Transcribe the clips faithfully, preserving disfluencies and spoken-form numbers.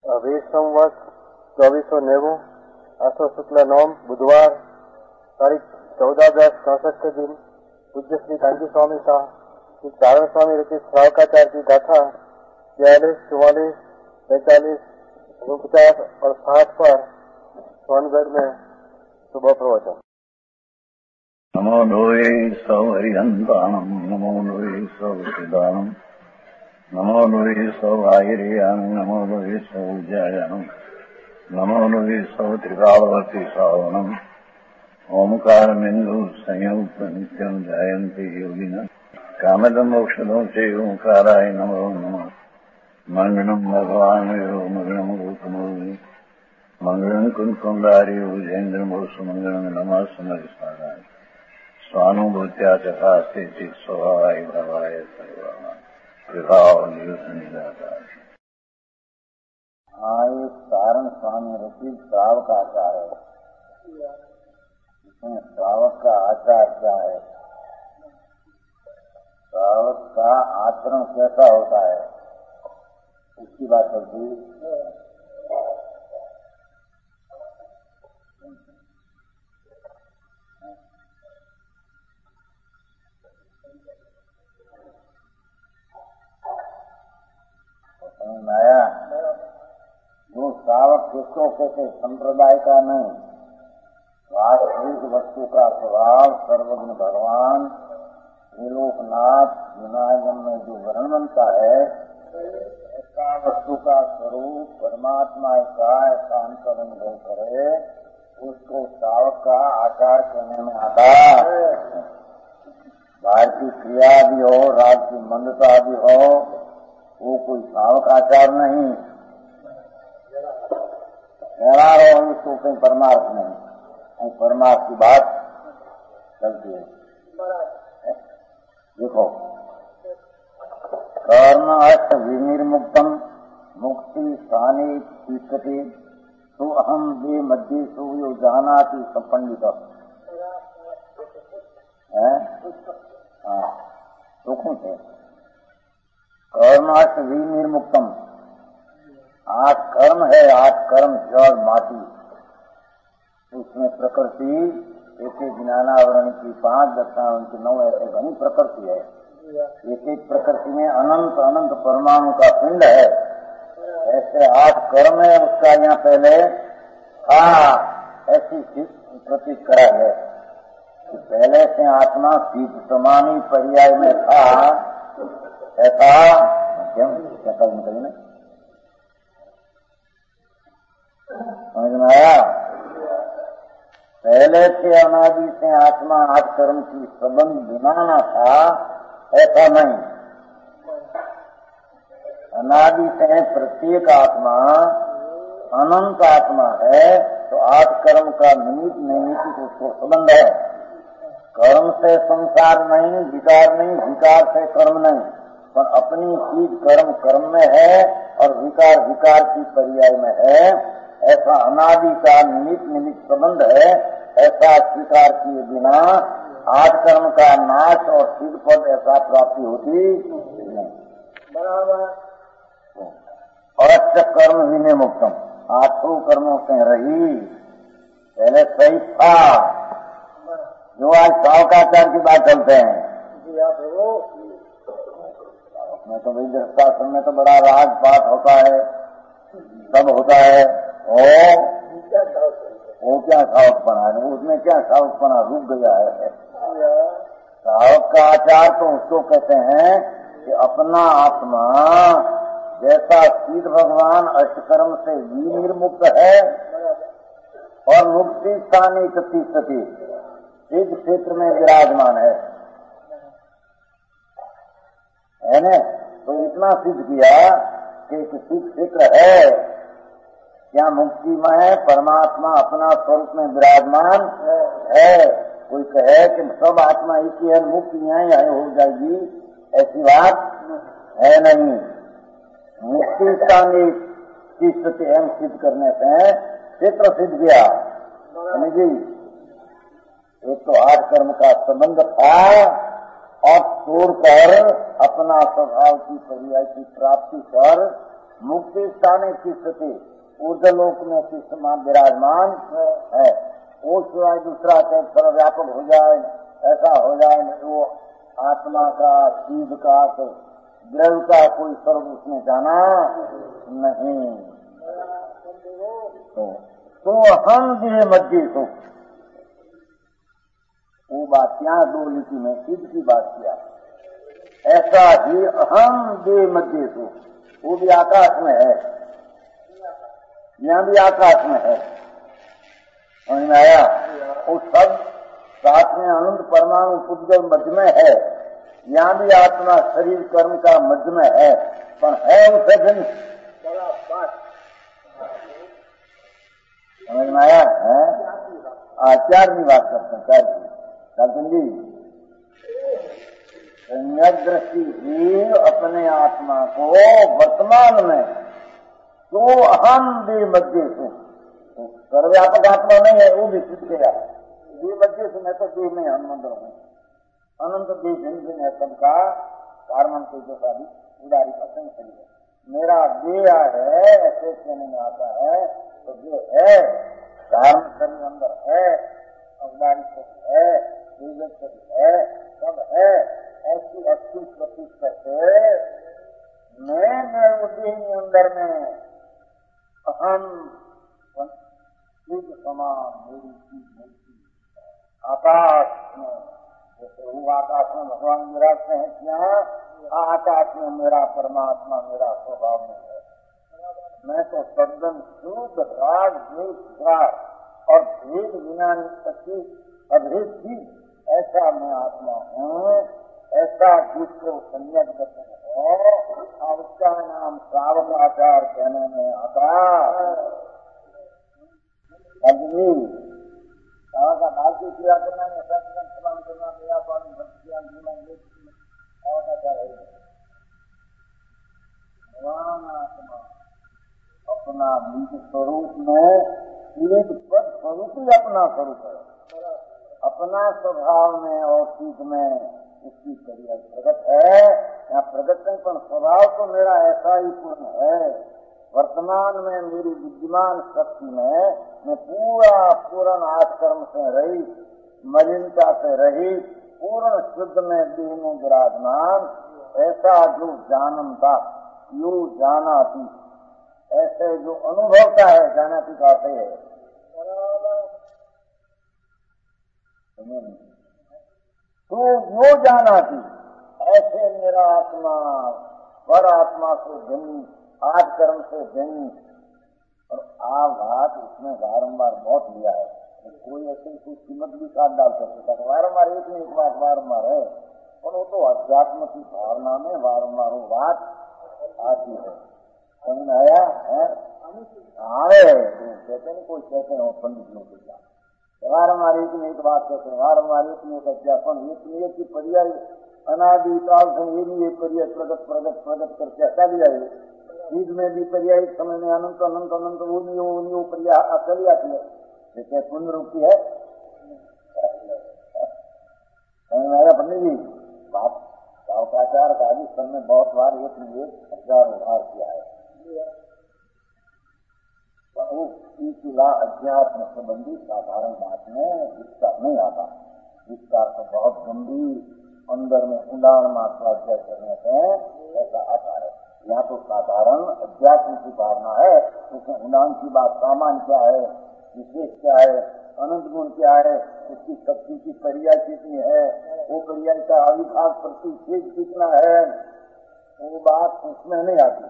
વીસ સંવત ચોવીસો નેવું આસો શુક્લ નોમ बुधवार तारीख चौदह दस चौसठ के दिन पूज्य श्री कांची स्वामी का श्री चारण स्वामी रचित श्रावकाचार्य की गाथा बयालीस चौवालीस पैंतालीस उनचास और साठ पर सोनगढ़ में सुबह प्रवचन। नमो लोये सौहरिहन्ताणम् नमो लोये सौचिदानम् नमो लोये सौभागिर्याम् नमो लोये सौजायाम् नमो लोये सौत्रिकालवती सावनम् ओंकारमिन्दु संयुक्त नित्यम् जायन्ति योगिनः कामदम् मोक्षदम् च ओंकाराय नमो नमः। मङ्गलम् भगवान् यो मङ्गलम् गौतमोऽपि मङ्गलम् कुन्कुण्डारि उजेन्द्रमोसु मङ्गलम् नमः समरिस्मराय स्वानुभूत्या चकास्ते चित् स्वभावाय भवाय सर्वाः विभाव निदाताय। हाँ, एक चारण स्वामी रचित श्रावक आचार है। इसमें श्रावक का आचार क्या है, श्रावक का आचरण कैसा होता है, उसकी बात चलती। समझ में आया? जो श्रावक किसको कहते संप्रदाय का नहीं, वास्तविक वस्तु का स्वभाव सर्वज्ञ भगवान त्रिलोकनाथ विनायक में जो वर्णन बनता है, ऐसा वस्तु का स्वरूप परमात्मा का ऐसा अंतर अनुभव करे, उसको श्रावक का आचार कहने में आता है। बाहर की क्रिया भी हो, राग की मंदता भी हो, वो कोई श्रावक आचार नहीं। व्यवहार हो उसको कहीं परमार्थ नहीं, कहीं परमार्थ की बात चलती है। देखो, कर्म अष्ट विनिर्मुक्तम मुक्ति स्थानी तिष्ठति तो अहम वे मध्य सूर्यो जानाति संपंडित है। हाँ, तो कौन है कर्म अष्ट विनिर्मुक्तम? आठ कर्म है, आठ कर्म जड़ माटी, उसमें प्रकृति एक एक ज्ञानावरण की पांच दक्षाओं की नौ ऐसे घनी प्रकृति है। एक एक प्रकृति में अनंत अनंत परमाणु का पिंड है। ऐसे आठ कर्म है, उसका यहाँ पहले हाँ ऐसी प्रतीक करा है कि पहले से आत्मा शीत समानी पर्याय में था, ऐसा क्यों क्या कल निकली ना समझ में आया? पहले से अनादि से आत्मा आठ कर्म की संबंध बिना था, ऐसा नहीं। अनादि से प्रत्येक आत्मा अनंत आत्मा है, तो आठ कर्म का निमित्त नैमित्तिक उसको संबंध है। कर्म से संसार नहीं, विकार नहीं, विकार से कर्म नहीं, पर अपनी चीज कर्म कर्म में है और विकार विकार की पर्याय में है। ऐसा अनादि का निमित्त निमित्त संबंध है, ऐसा स्वीकार किए बिना आठ कर्म का नाश और सिद्ध पद ऐसा प्राप्ति होती नहीं। बराबर। अष्ट कर्म विनिर्मुक्तम, आठों कर्मों से रही, पहले सही था। जो आज श्रावकाचार्य की बात चलते हैं, में तो भाई दृष्टासन में तो बड़ा राज पाठ होता है, सब होता है। ओ वो क्या सावकपना है, उसमें क्या सावकपना रुक गया है। सावक का आचार तो उसको कहते हैं कि अपना आत्मा जैसा सीध भगवान अष्टकर्म से विनिर्मुक्त है और मुक्ति स्थानी तिष्ठति सिद्ध क्षेत्र में विराजमान है, है न? तो इतना सिद्ध किया कि सिद्ध क्षेत्र है, क्या मुक्ति में परमात्मा अपना स्वरूप में विराजमान है। कोई कहे कि सब आत्मा एक ही है, मुक्ति यहीं यहीं हो जाएगी, ऐसी बात है नहीं। मुक्ति स्थानी तिष्ठति एवं सिद्ध करने से क्षेत्र सिद्ध गया। जी, एक तो आठ कर्म का संबंध था और छोड़कर अपना स्वभाव की पर्याय की प्राप्ति कर मुक्ति स्थाने तिष्ठति, ऊर्ध्वलोक में तिष्ठमान विराजमान है। वो सिवाय दूसरा कहीं सर्वव्यापक हो जाए, ऐसा हो जाए वो आत्मा का सीध का द्रव्य का कोई स्वरूप उसने जाना नहीं। तो, तो हम देह मध्य तो वो बात यहाँ दो लिखी में सिद्ध की बात किया। ऐसा ही अहम देह मध्य तो वो भी आकाश में है, यहाँ भी आकाश में है। समझ में आया? वो सब साथ में अनंत परमाणु पुद्गल मध्य में है। यहाँ भी आत्मा शरीर कर्म का मध्य में है, पर है उसे दिन। समझ में आया है? आचार्य की बात करते हैं। चार चलते जी सम्यक दृष्टि ही अपने आत्मा को वर्तमान में तो अहम देह मध्य से, सर्वव्यापक आत्मा नहीं है वो भी सिद्ध गया। देह मध्य से मैं तो देह में अनंत हूँ, अनंत देह भिन्न भिन्न है सबका कारण जो शादी उदारी पसंद सही है। मेरा देह है ऐसे कहने में आता है तो जो है कारण शरीर अंदर है, उदारी शरीर है, देव शरीर है, सब है। ऐसी अच्छी प्रतीक करके मैं मैं उसी अंदर में अहम शुद्ध समान मेरी चीज मूर्ति आकाश में, जैसे वो आकाश में भगवान विराजते हैं क्या, आकाश में मेरा परमात्मा मेरा स्वभाव में है। मैं तो सदन शुद्ध राग द्वेष राग और भेद विज्ञान शक्ति अभेद भी ऐसा मैं आत्मा हूँ। ऐसा जिसको सम्यक दर्शन हो और उसका नाम श्रावक आचार कहने में आता। अग्नि का भारतीय क्रिया करना है, सलाम करना, मेरा पानी भक्तियान जीना, ये और आचार है। भगवान आत्मा अपना निज स्वरूप में एक पद स्वरूप ही अपना स्वरूप है। अपना स्वभाव में और चीज में उसकी क्रिया प्रगट है। या प्रगट नहीं पर स्वभाव तो मेरा ऐसा ही पूर्ण है। वर्तमान में मेरी विद्यमान शक्ति में मैं पूरा पूर्ण आठ कर्म से रही, मलिनता से रही, पूर्ण शुद्ध में देह में विराजमान। ऐसा जो जानता यो जाना थी, ऐसे जो अनुभवता है जाना थी काफी है। तो यो जाना थी ऐसे मेरा आत्मा पर आत्मा से भिन्न, आठ कर्म से भिन्न। और आप बात उसमें बारम्बार बहुत लिया है, तो कोई ऐसे कोई कीमत भी काट डाल सकता है। बारम्बार एक नहीं एक बात बारम्बार है, और वो तो अध्यात्म की भावना में बारम्बार वो बात आती है। समझ में आया है? आए कहते नहीं, कोई कहते हैं पंडित लोग के बारम्बार एक में एक बात कहते हैं, बारम्बार एक में एक अध्यापन, एक एक की पर्याय अनादि काल से ये भी एक पर्याय प्रगट प्रगट प्रगट करके ऐसा भी आए। चीज में भी पर्याय समय में अनंत अनंत अनंत वो नहीं वो नहीं वो पर्याय चली आती है, जैसे पुण्य रूपी है। पंडित जी बात सावकाचार का भी सन में बहुत बार एक में एक हजार उधार किया है। सिला अध्यात्म संबंधी साधारण बात में विस्तार नहीं आता। विस्तार तो बहुत गंभीर अंदर में उदाहरण मात्रा अध्यय करने से ऐसा आता है। यहाँ तो साधारण अध्यात्म की भावना है, उसमें उदाहरण की बात सामान्य क्या है, विशेष क्या है, अनंत गुण क्या है, उसकी शक्ति की पर्याय कितनी है, वो पर्याय का अविभाग प्रतिषेध कितना है, वो बात उसमें नहीं आती।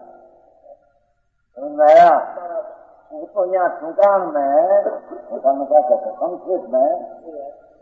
नया वो तो यहाँ ठुकान में क्या कहते हैं संक्षेप में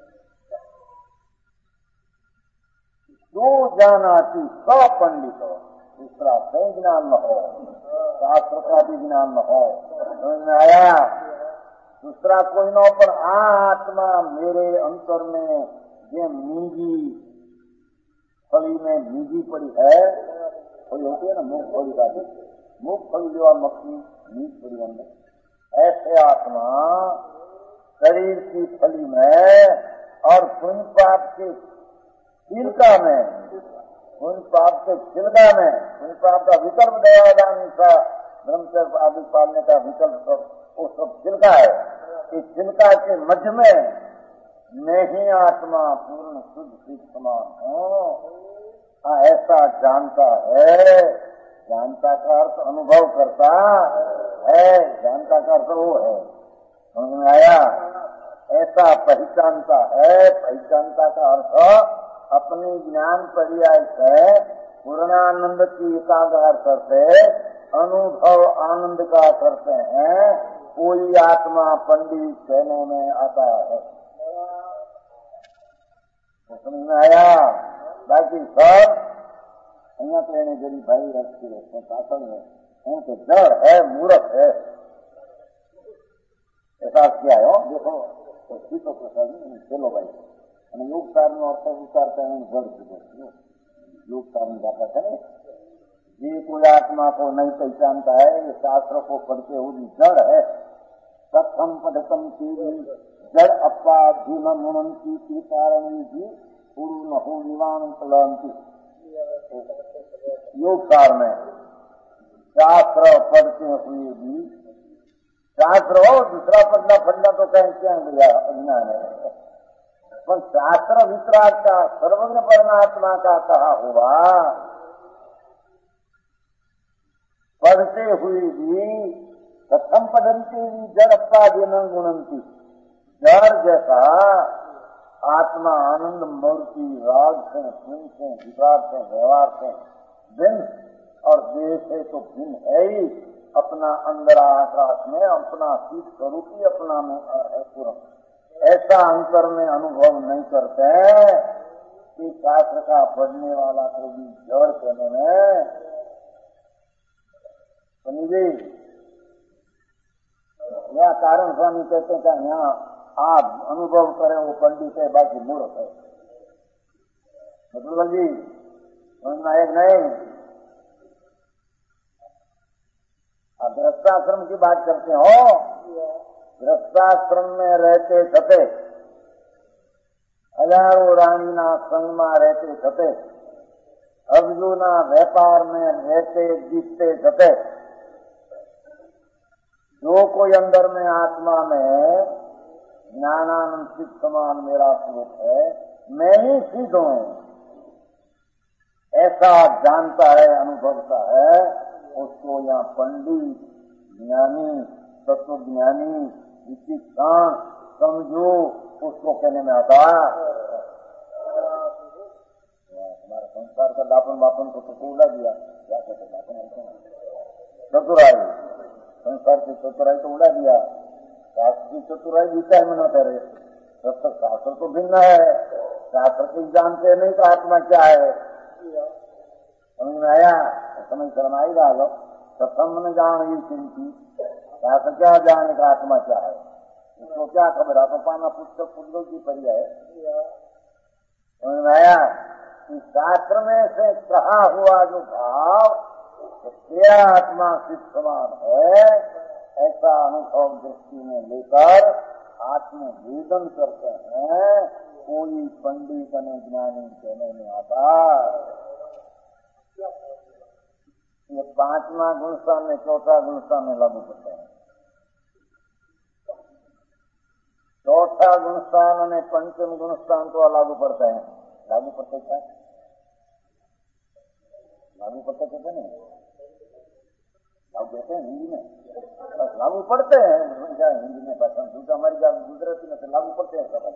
जो जानाती सब पंडित हो, दूसरा कई ज्ञान न हो, शास्त्र का भी ज्ञान न हो। समझ में आया? दूसरा कोई न हो, पर आत्मा मेरे अंतर में ये नींगी फली में नींगी पड़ी है, फली होती है ना मूंगफली का, मूंगफली जो मक्खी नींद पड़ी अंदर, ऐसे आत्मा शरीर की फली में और पुण्य पाप के तिलका में पुण्य पाप के छिलका में, पुण्य पाप का विकल्प दयादान सा ब्रह्मचर्य आदि पालने का विकल्प सब वो सब छिलका है। इस छिलका के मध्य में मैं ही आत्मा पूर्ण शुद्ध सिद्ध समान हूँ, ऐसा जानता है। जानता का अर्थ अनुभव करता है, जानता का अर्थ वो है, समझ में आया? ऐसा पहचानता है, पहचानता का अर्थ अपनी ज्ञान पर्याय से पूर्णानंद की एकाग्र करते अनुभव आनंद का करते हैं, कोई आत्मा पंडित कहने में आता है। समझ में आया? बाकी सब अहियां तो એને જરી ભાઈ રસ્તી છે પાછળ है, હું તો જળ है, मूर्ख है, ऐसा क्या है? देखो तो सीतो प्रसाद चलो भाई અને योग सार નો अर्थ विचारता है जड़ की योग सार में जाता है। ये कोई आत्मा को नहीं पहचानता है, ये शास्त्र को पढ़ते हुए जड़ है। प्रथम पढ़तम की जड़ अपाधीन मुनंती की कारण भी गुरु न हो निवान कलंती। योग सार में शास्त्र पढ़ते हुए भी, शास्त्र हो दूसरा पढ़ना पढ़ना तो कहीं क्या लिया अज्ञान है, पर शास्त्र वितराग का सर्वज्ञ परमात्मा का कहा हुआ पढ़ते हुए भी प्रथम पढ़ती भी जड़ अपाधीन गुणंती, जड़ जैसा आत्मा आनंद मूर्ति राग से, पुण्य से, विकार से, व्यवहार से भिन्न और देह से तो भिन्न है ही। अपना अंदर आकाश में अपना शीत स्वरूप ही अपना में है पूर्ण। ऐसा अंतर में अनुभव नहीं करते कि शास्त्र का पढ़ने वाला को भी जड़ कहने में समझे। यह कारण स्वामी कहते हैं कि यहाँ आप अनुभव करें वो पंडित है, बाकी मूर्ख है। मतलब जी समझ में आए नहीं? आप गृहस्थाश्रम की बात करते हो, गृहस्थाश्रम में रहते छते हजारों रानी ना संग में रहते छते अब्जू ना व्यापार में रहते जीतते छते जो कोई अंदर में आत्मा में ज्ञानानंद सिद्ध समान मेरा स्वरूप है, मैं ही सिद्ध हूँ, ऐसा जानता है, अनुभवता है, उसको यहाँ पंडित, ज्ञानी, तत्व ज्ञानी, विचिक्षण समझो, उसको कहने में आता है। हमारे संसार का दापन वापन को तो उड़ा दिया, क्या कहते दापन चतुराई, संसार की चतुराई तो उड़ा दिया, शास्त्र की चतुराई गीता में न करे। तब तक शास्त्र तो भिन्न है, शास्त्र को जानते नहीं तो आत्मा क्या है, समझ में आया? समझ शर्म आई रहा प्रथम ने जान ये चिंती शास्त्र क्या जाने का आत्मा क्या है, इसको क्या खबर है? पाना पुस्तक पुस्तक की परी है, समझ में आया? कि शास्त्र में से कहा हुआ जो भाव तो तेरा आत्मा सिद्ध समान है, ऐसा अनुभव दृष्टि में लेकर आत्मवेदन करते हैं। कोई पंडित ने ज्ञानी कहने में आता। ये पांचवा गुणस्थान में चौथा गुणस्थान में लागू पड़ते हैं। चौथा गुणस्थान में पंचम गुणस्थान तो लागू पड़ते हैं। लागू पड़ते क्या? लागू पड़ते कहते नहीं, लागू कहते हैं हिंदी में, बस लागू पड़ते हैं हिंदी में, बस संस्कृत हमारी गुजराती में से लागू पड़ते हैं, सब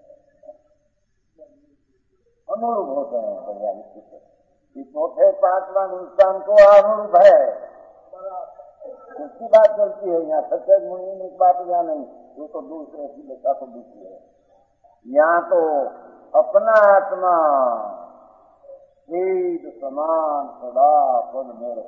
अनुरूप होते हैं। बढ़िया कि चौथे पांचवा गुणस्थान को अनुरूप है, उसकी बात चलती है। यहाँ सत्य मुनि में एक बात यहाँ नहीं, वो तो दूसरे की लेखा तो दूसरी है। यहाँ तो अपना आत्मा शीत समान सदा पद मेरे,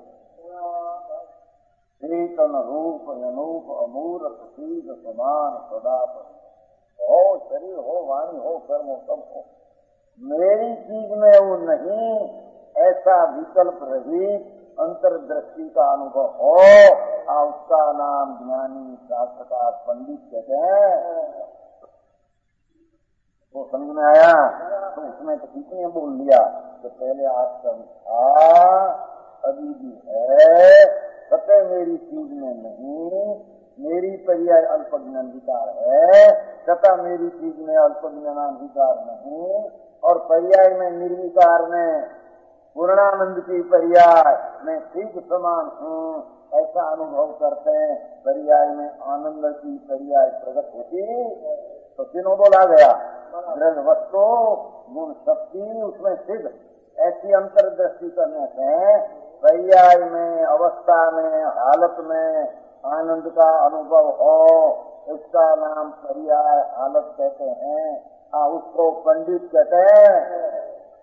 शीतन रूप अनूप अमूर्त शीत समान सदा पद हो, शरीर हो, वाणी हो, कर्म हो, सब हो, मेरी चीज में वो नहीं, ऐसा विकल्प रहित अंतर्दृष्टि का अनुभव हो, आ उसका नाम ज्ञानी शास्त्रकार पंडित कहते हैं। वो समझ में आया? तो उसमें तो कितने बोल लिया कि पहले आश्रम था, अभी भी है, सत्य मेरी चीज में नहीं, मेरी पर्याय अल्पज्ञानाधिकार है, तथा मेरी चीज में अल्पज्ञानाधिकार नहीं, और पर्याय में निर्विकार में पूर्णानंद की पर्याय में ठीक समान हूँ, ऐसा अनुभव करते हैं। पर्याय में आनंद की पर्याय प्रकट होती तो तीनों बोला गया, दृढ़ वस्तु गुण शक्ति उसमें सिद्ध, ऐसी अंतर्दृष्टि करने से पर्याय में, अवस्था में, हालत में आनंद का अनुभव हो, उसका नाम पर्याय हालत कहते हैं। हाँ, उसको पंडित कहते हैं।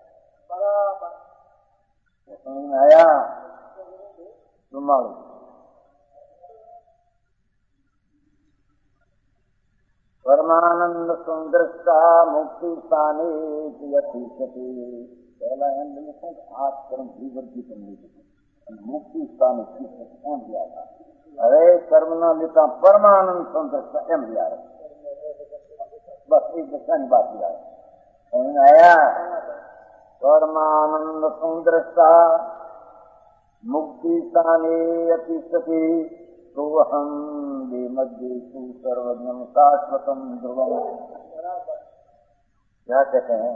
समझ में आया? सुमालू परमानंद सुंदरता मुक्ति स्थाने यथीशति। पहला है आज कर्म जीवन की पंडित मुक्ति स्थान एम दिया था। अरे कर्म न लेता परमानंद सुंदरता एम दिया है। बस एक दर्शन बात दिया है। समझ में आया? परमानंद सुंदरता मुक्ति स्थाने यथीशति सोहम दे मध्येषु सर्वज्ञम शाश्वतम ध्रुवम। क्या कहते हैं?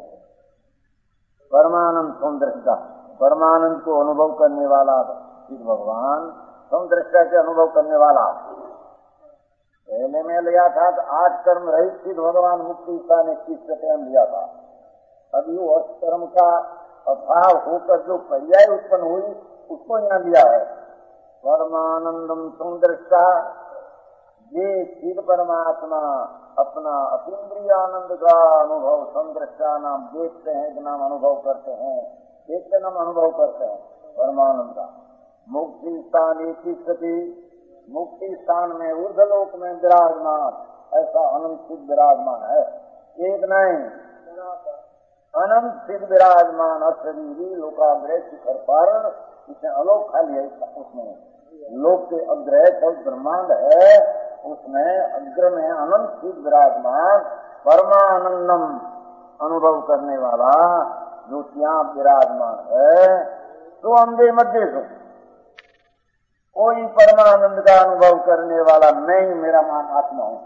परमानंद सौंदर्यता, परमानंद को अनुभव करने वाला शिव भगवान, सौंदर्यता के अनुभव करने वाला। पहले में लिया था तो आज कर्म रहित शिव भगवान मुक्ति का ने किस टाइम लिया था। अभी वो कर्म का अभाव होकर जो पर्याय उत्पन्न हुई उसको यहाँ लिया है। परमानंदम सुंदरता, ये शिव परमात्मा अपना अतीन्द्रिय आनंद का अनुभव सुंदरता नाम देखते हैं कि नाम अनुभव करते हैं, देखते नाम अनुभव करते हैं परमानंद का। मुक्ति स्थान एक ही स्थिति, मुक्ति स्थान में ऊर्ध्वलोक में विराजमान, ऐसा अनंत सिद्ध विराजमान है। एक नहीं, अनंत सिद्ध विराजमान अशरीरी लोकाग्रह शिखर पर, इसमें अलोक खाली है। उसमें लोक के अग्रह सब ब्रह्मांड है, उसमें अग्र में अनंत सिद्ध विराजमान परमानंदम अनुभव करने वाला जो ત્યાં विराजमान है। तो अंधे मध्य से कोई परमानंद का अनुभव करने वाला नहीं। मेरा मान आत्मा हूँ,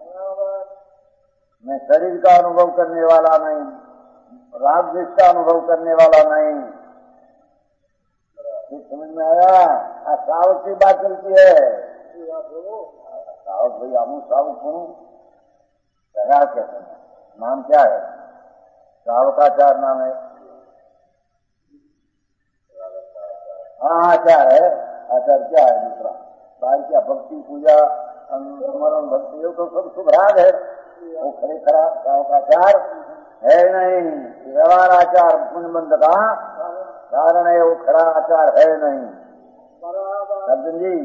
मैं शरीर का अनुभव करने वाला नहीं, राग द्वेष का अनुभव करने वाला नहीं। समझ में आया? सावक की बात चलती है। सावक भाई आमू सावक हूँ, क्या कहते हैं? नाम क्या है? सावकाचार नाम है। हाँ, आचार है। आचार क्या है? दूसरा बाहर क्या? भक्ति पूजा स्मरण भक्ति, तो सब शुभ राग है। वो खरे खरा सावकाचार है नहीं। व्यवहार आचार पुण्यबंध का कारण है, वो खरा आचार है नहीं। अर्जुन जी,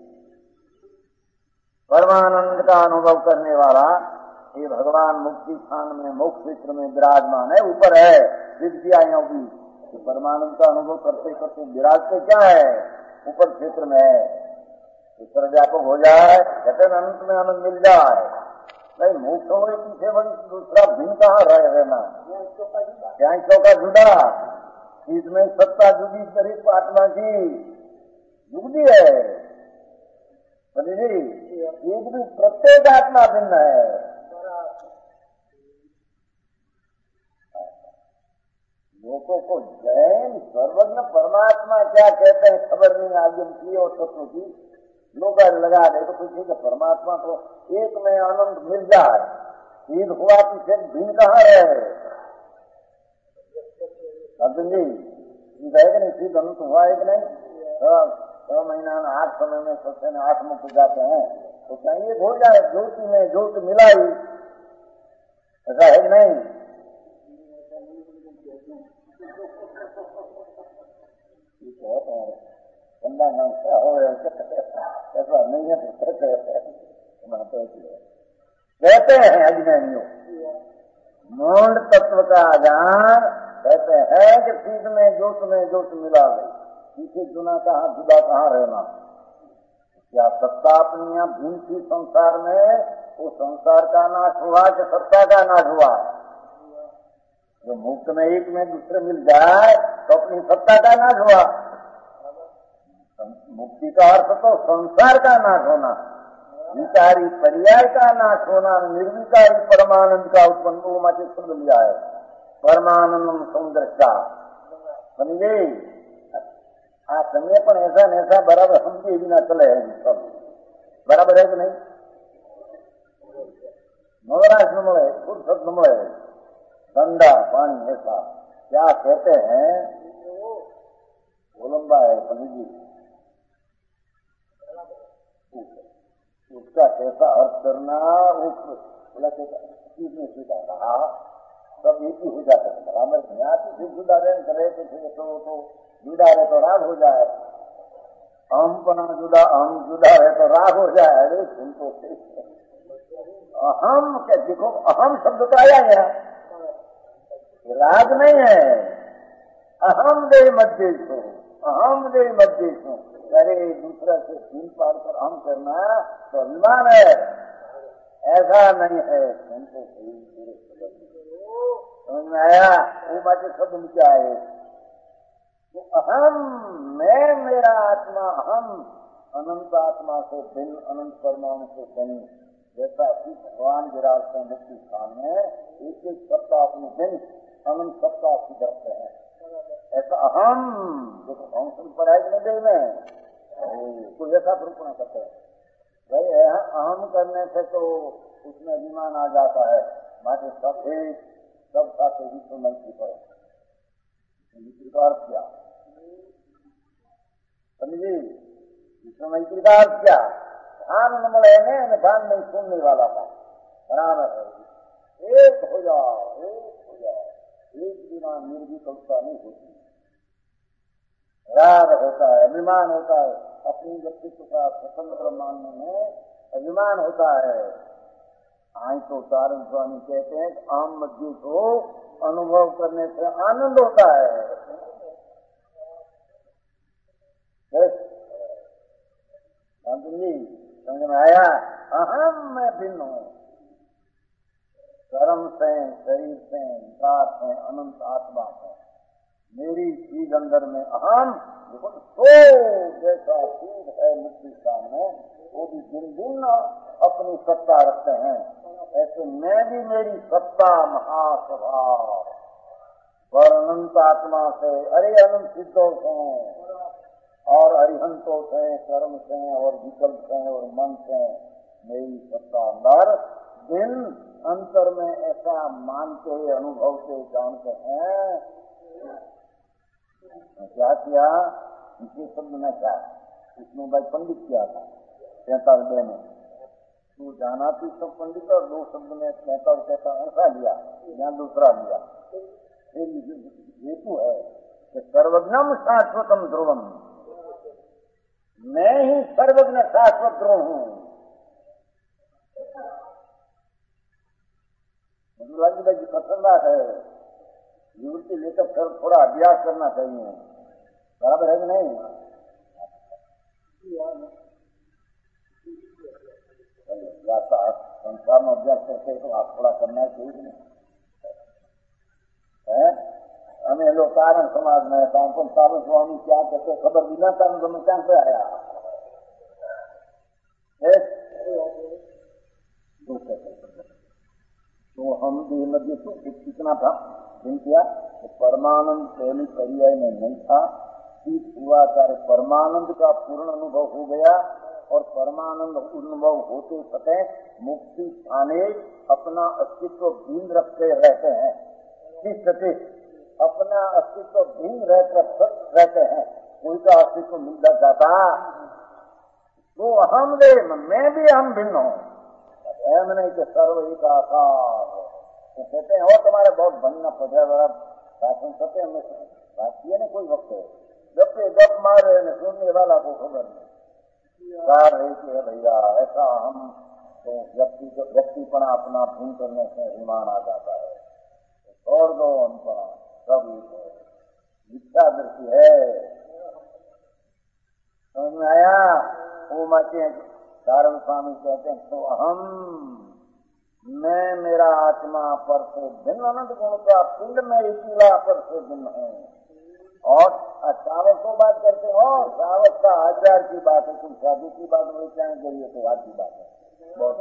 परमानंद का अनुभव करने वाला ये भगवान मुक्ति स्थान में मोक्ष क्षेत्र में विराजमान है, ऊपर है। सिद्ध किया भी तो परमानंद का अनुभव करते करते विराजते क्या है? ऊपर क्षेत्र में है। ईश्वर व्यापक हो जाए, कहते अनंत में आनंद मिल जाए। नहीं, मोक्ष हो गए पीछे बड़ी दूसरा भिन्न कहाँ रह रहना? क्या चौका जुड़ा? इसमें सत्ता जुड़ी शरीर आत्मा की जुड़ी है। समझी? एक भी प्रत्येक आत्मा भिन्न है। लोगों को जैन सर्वज्ञ परमात्मा क्या कहते हैं खबर नहीं आगे की और तत्व की। लोग लगा दे तो पूछे कि परमात्मा तो एक में आनंद मिल जाए, ईद हुआ पीछे भिन्न कहाँ रहे? अर्जुन जी, ईद है कि नहीं? ईद अनंत हुआ है कि नहीं? छह महीना में आठ समय में सोचते हैं आठ मुख जाते हैं, तो चाहिए हो जाए ज्योति में ज्योति मिलाई, ऐसा है कि नहीं? ठंडा नाम क्या हो ऐसा नहीं है। कहते हैं कहते हैं अज्ञानियों, मूल तत्व का ज्ञान कहते हैं कि चीज में ज्योत में ज्योत मिला गई, पीछे जुना कहाँ जुदा कहाँ रहना? क्या सत्ता अपनी यहाँ भिन्न थी संसार में? वो संसार का नाश हुआ कि सत्ता का नाश हुआ? जो मुक्त में एक में दूसरे मिल जाए तो अपनी सत्ता का नाश हुआ। मुक्ति का अर्थ तो संसार का नाश होना, विकारी पर्याय का नाश होना, निर्विकारी परमानंद का उत्पन्न वो माचे सुन लिया है। परमानंदम सौंदर्य समझे। आ समय पर ऐसा न ऐसा बराबर समझे भी ना चले हैं सब बराबर है कि नहीं। नवराज न મળે फुर्सत न મળે ठंडा पानी ऐसा क्या कहते हैं वो लंबा है पंडित जी उसका कैसा अर्थ करना वो बोला चीज में सीधा कहा सब एक ही हो जाता है बराबर यहाँ फिर जुदा करे तो तो जुदा रहे तो राग हो जाए अहम पना जुदा अहम जुदा रहे तो राग हो जाए। अरे सुन तो अहम क्या देखो अहम शब्द तो आया है राग नहीं है। अहम दे मध्येशो अहम दे मध्येशो अरे दूसरा से तीन पार पर हम करना तो अभिमान है ऐसा नहीं है। हमको समझ में आया वो बातें शब्द में क्या है तो अहम मैं मेरा आत्मा अहम अनंत आत्मा से भिन्न अनंत परमाणु से भिन्न जैसा कि भगवान विराजते हैं मुक्ति स्थान में एक एक सत्ता अपनी भिन्न अनंत सत्ता सुधरते हैं ऐसा अहम देखो फंक्शन पढ़ाई नहीं में कोई ऐसा प्रूफ न करते भाई अहम करने से तो उसमें अभिमान आ जाता है माटे सब एक सब साथ विश्व मंत्री पर मंत्री का अर्थ क्या समझी विश्व मंत्री का अर्थ क्या ध्यान न મળે ને ध्यान नहीं सुनने वाला था बराबर है एक हो जाओ एक हो जाओ एक बिना निर्विकल्पता नहीं होती राग होता है अभिमान होता है अपनी व्यक्तित्व का स्वतंत्र मानने में अभिमान होता है। आई तो तारण स्वामी कहते हैं कि आम मध्य को अनुभव करने से आनंद होता है। जी समझ में आया अहम मैं भिन्न हूँ कर्म से शरीर से विकार से अनंत आत्मा से मेरी चीज अंदर में अहम देखो तो जैसा चीज है मुक्ति स्थान में वो भी दिन दिन अपनी सत्ता रखते हैं ऐसे मैं भी मेरी सत्ता महास्वभाव और अनंत आत्मा से अरे अनंत सिद्धों से और अरिहंतों से कर्म से और विकल्प से और मन से मेरी सत्ता अंदर दिन अंतर में ऐसा मानते अनुभवते जानते हैं। क्या किया इसे शब्द में क्या इसमें भाई पंडित किया था पैंतालीस में तू जाना थी सब पंडित और दो शब्द में पैंतालीस कहता ऐसा लिया यहाँ दूसरा लिया फिर हेतु है कि सर्वज्ञम शाश्वतम ध्रुवम मैं ही सर्वज्ञ शाश्वत ध्रुव हूँ। मुझे जी पसंद बात है युवती लेकर फिर थोड़ा अभ्यास करना चाहिए बराबर है कि नहीं। संसार में अभ्यास करते तो आप थोड़ा करना चाहिए है। हमें लोग कारण समाज में कांपन साधु स्वामी क्या कहते खबर बिना कारण तो क्या पे आया तो हम भी मध्य कितना था दिन किया तो परमानंद पहली पर्याय में नहीं था ठीक हुआ चाहे परमानंद का पूर्ण अनुभव हो गया और परमानंद अनुभव होते सके मुक्ति थाने अपना अस्तित्व भिन्न रखते रहते हैं किस सके अपना अस्तित्व भिन्न रहकर रहते हैं कोई का अस्तित्व मिल जाता तो हम दे मैं भी हम भिन्न हूँ एम नहीं कि सर्व एक आकार तो कहते हैं और तुम्हारे बहुत बनना पड़ा बड़ा शासन करते हैं बात किए ना कोई वक्त जब पे जब मारे न सुनने वाला को खबर नहीं कार है कि भैया ऐसा हम तो व्यक्ति व्यक्तिपना अपना भिन्न करने से ईमान आ जाता है छोड़ दो हमपना सब मिथ्या दृष्टि है समझ में आया। वो माते हैं कारण स्वामी कहते हैं तो अहम मैं मेरा आत्मा पर से भिन्न अनंत गुण का पिंड में इसीला पर से भिन्न है। और सावक को बात करते हो, सावक का आचार की बात है, कोई शादी की बात हो चाहे जरिए तो आज की बात है, बहुत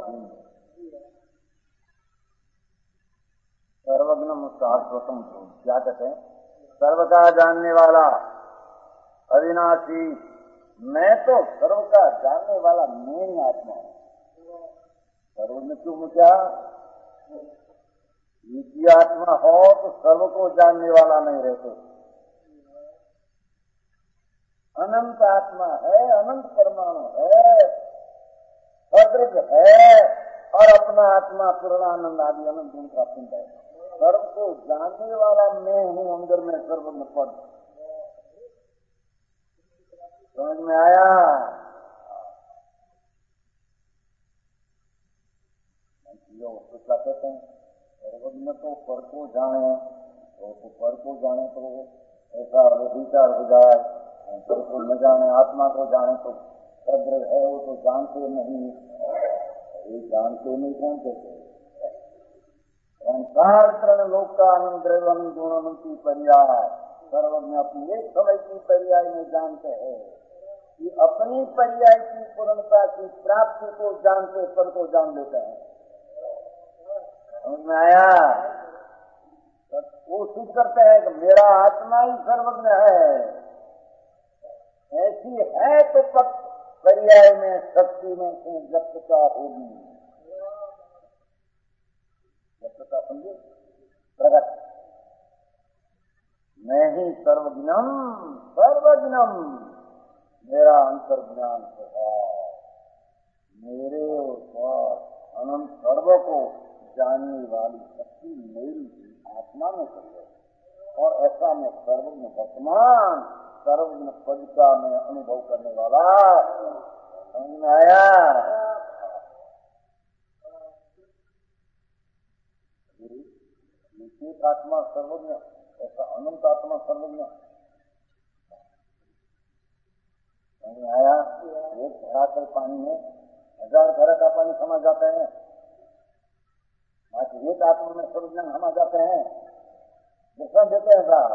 सर्वज्ञ शाश्वतम क्या कहते हैं? सर्व का जानने वाला अविनाशी, मैं तो सर्व का जानने वाला मेरी आत्मा हूं। सर्वज्ञ क्यों क्या? इसी आत्मा हो तो सर्व को जानने वाला नहीं रहते। अनंत आत्मा है, अनंत परमाणु है, सदृढ़ है और अपना आत्मा पूर्णानंद आदि अनंत गुण का पिंड है। सर्व को जानने वाला मैं हूं, अंदर में सर्वज्ञ पद। समझ में आया? तो क्या कहते हैं? सर्वज्ञ तो पर को जाने, तो पर को जाने तो ऐसा विचार हो जाए, पर को न जाने आत्मा को जाने तो सदृढ़ है, वो तो जानते नहीं। ये जानते नहीं कौन कहते? संसार करण लोक का आनंद द्रव्य गुण की पर्याय सर्वज्ञ अपनी एक समय की पर्याय में जानते हैं कि अपनी पर्याय की पूर्णता की प्राप्ति को जानते पर को जान लेते हैं। समझ में आया? वो सिद्ध करते हैं कि मेरा आत्मा ही सर्वज्ञ है। ऐसी है तो पक पर्याय में शक्ति में से जप्तता होगी। जप्तता समझे? प्रगट मैं ही सर्वज्ञम सर्वज्ञम, मेरा अंतर्ज्ञान स्वभाव, मेरे और अनंत सर्व को जानने वाली शक्ति मेरी आत्मा में है। और ऐसा मैं सर्वज्ञ वर्तमान सर्वज्ञ पद का मैं अनुभव करने वाला। समझ में आया? एक आत्मा सर्वज्ञ, ऐसा अनंत आत्मा सर्वज्ञ। समझ में आया? एक धरातल पानी में हजार घर का पानी समा जाते हैं, आज एक आत्मा में सर्वज्ञान हम आ जाते हैं। दर्शन देते हैं साहब,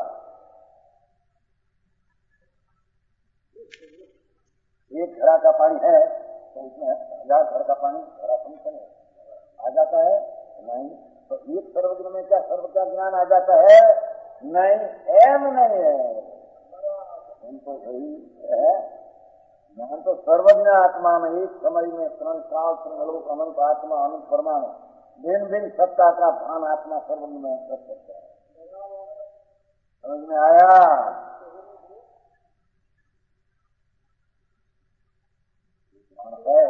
एक घड़ा का पानी है तो उसमें हजार घर का पानी घड़ा समुद्र आ जाता है नहीं? तो एक सर्वज्ञ में क्या सर्व का ज्ञान आ जाता है? नहीं, एम नहीं है। उनको सही है ज्ञान तो सर्वज्ञ आत्मा में एक समय में त्रण काल त्रिलोक अनंत आत्मा अनंत परमाणु भिन्न भिन्न सत्ता का भान आत्मा सर्वज्ञ में प्रत्यक्ष है। समझ में आया? है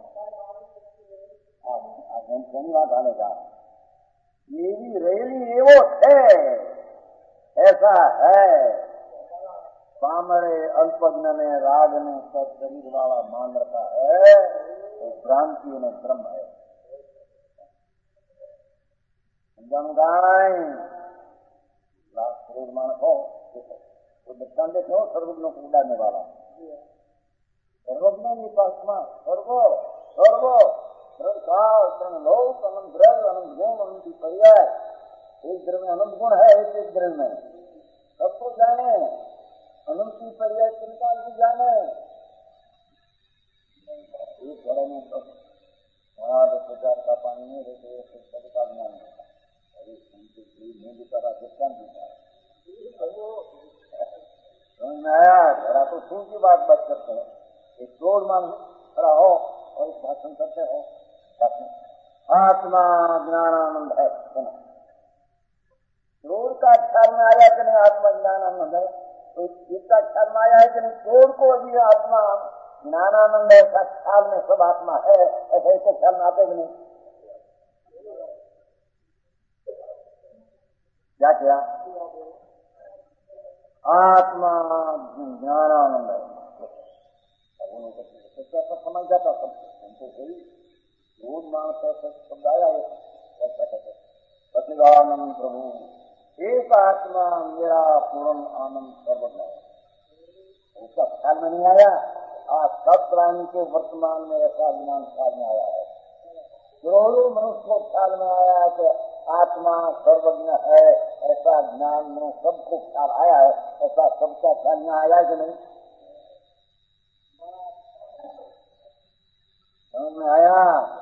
कौन बात आने का ये भी रेली एवो है, ऐसा है। पामरे अल्पज्ञ ने राग ने सब शरीर वाला मान रखा है, तो क्रांति ने ब्रह्म है। गंगाएं शरीर मान हो तो दृष्टान देते हो सर्वज्ञों को उड़ाने वाला सर्वज्ञ निपासमा सर्वो सर्वो लोक अनंत द्रव्य अनंत गुण अनंत पर्याय। एक द्रव्य में अनंत गुण है, एक एक द्रव्य में सबको जाने, अनंत की पर्याय चिंताल भी जाने। एक घड़े में सब दस हजार का पानी में रहते सबका ज्ञान होता है। समझ में आया? जरा तो सूर की बात बात करते हैं, एक क्रोध मान खड़ा हो और एक भाषण करते हो आत्मा ज्ञानानंद है। क्रोध का ख्याल में आया कि नहीं आत्मा ज्ञानानंद है? तो इसका ख्याल में आया है कि नहीं क्रोध को अभी आत्मा ज्ञानानंद है? ऐसा ख्याल में सब आत्मा है, ऐसे ऐसे ख्याल में आते कि नहीं? क्या क्या आत्मा ज्ञानानंद है। कैसा समझ जाता सब हमको सही रोज मानते समझाया सचिदानंद प्रभु एक आत्मा मेरा पूर्ण आनंद सर्वज्ञ है। उसका ख्याल में नहीं आया। आज सब प्राणी को वर्तमान में ऐसा ज्ञान ख्याल में आया है। करोड़ों मनुष्य को ख्याल में आया कि आत्मा सर्वज्ञ है, ऐसा ज्ञान में सबको ख्याल आया है, ऐसा सबका ख्याल में आया कि नहीं? समझ में आया?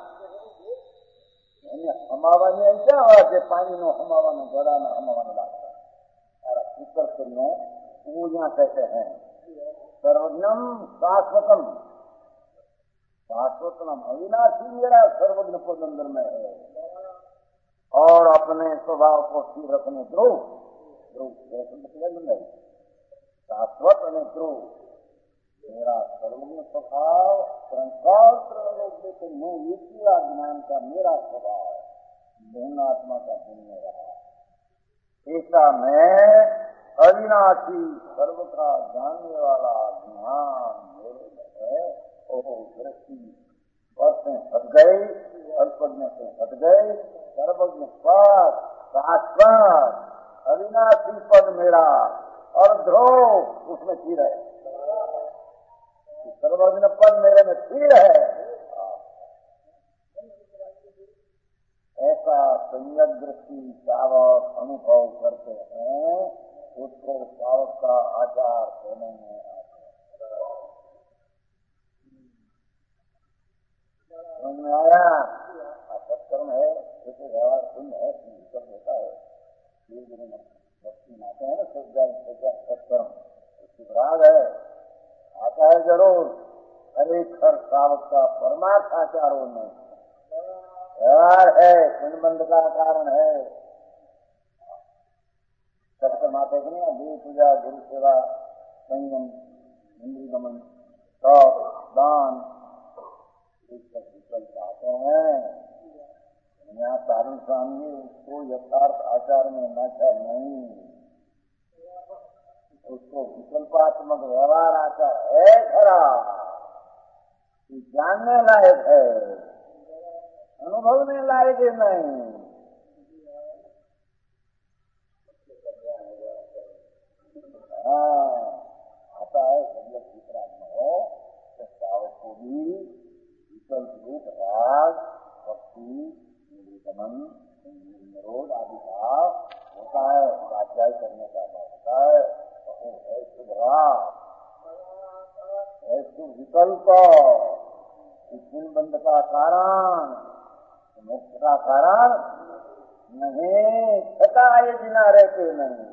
हमावाने ऐसा हुआ कि पानी नो हमावाने घोड़ा न हमावाने लागता और उत्तर करने वो यहाँ कहते हैं सर्वज्ञम शाश्वतम, शाश्वतम अविनाशी मेरा सर्वज्ञ पद अंदर में है और अपने स्वभाव को स्थिर रखने ध्रुव ध्रुव शाश्वत अने ध्रुव मेरा सर्वज्ञ स्वभाव संसार देते मैं ये पूरा ज्ञान का मेरा स्वभाव भिन्न आत्मा का भिन्न रहा, ऐसा मैं अविनाशी सर्व का जानने वाला ज्ञान मेरे में है। ओह दृष्टि वर्षें हट गई, अल्पज्ञ से हट गई, सर्वज्ञ पद शाश्वत अविनाशी पद मेरा और ध्रुव उसमें स्थिर है, सर्वज्ञ पद मेरे में स्थिर है। ऐसा संयत दृष्टि सावक अनुभव करते हैं, उसको सावक का आचार होने में समझ में आया? सत्कर्म है जैसे व्यवहार शून्य है, सब होता है भक्ति आते हैं ना, सत्कर्म सुराग है आता है जरूर, हर एक हर सावक का परमार्थ आचार होने व्यवहार है, कुंडबंध का कारण है। सत्कर्म आते कि नहीं, देव पूजा, गुरु सेवा, संयम, इंद्रिय दमन, तप, दान, सब विकल्प आते हैं। यहाँ कारण स्वामी उसको यथार्थ आचार में नाचा नहीं, उसको विकल्पात्मक व्यवहार आचार है खरा, जानने लायक है, अनुभवने लायक नहीं। हाँ आता है सब लोग वितराग में हो तो सावक को भी विकल्प रूप राग, भक्ति, निरूपण, निरोध आदि भाव होता है, स्वाध्याय करने का भाव होता है, तो है शुभराग, है शुभ विकल्प, बंध का कारण मोक्ष का कारण नहीं, छता ये बिना रहते नहीं,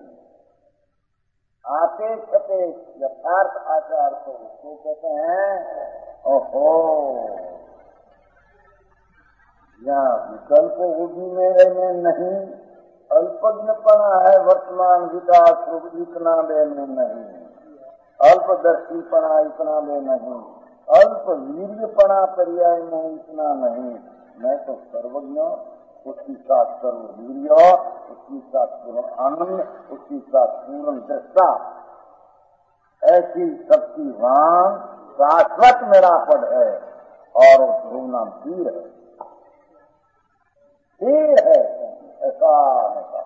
आते छते यथार्थ आचार को उसको कहते हैं। ओहो यहाँ विकल्प बुद्धि मेरे में नहीं, अल्पज्ञपना है वर्तमान विकास इतना बे में नहीं, अल्पदर्शीपना इतना बे नहीं, अल्प वीर्यपना पर्याय में इतना नहीं। मैं तो सर्वज्ञ, उसकी साथ सर्व वीर्य, उसकी साथ पूर्ण आनंद, उसकी साथ पूर्ण दृष्टा, ऐसी शक्तिवान शाश्वत मेरा पद है और ध्रुव नाम वीर है, वीर है ऐसा ऐसा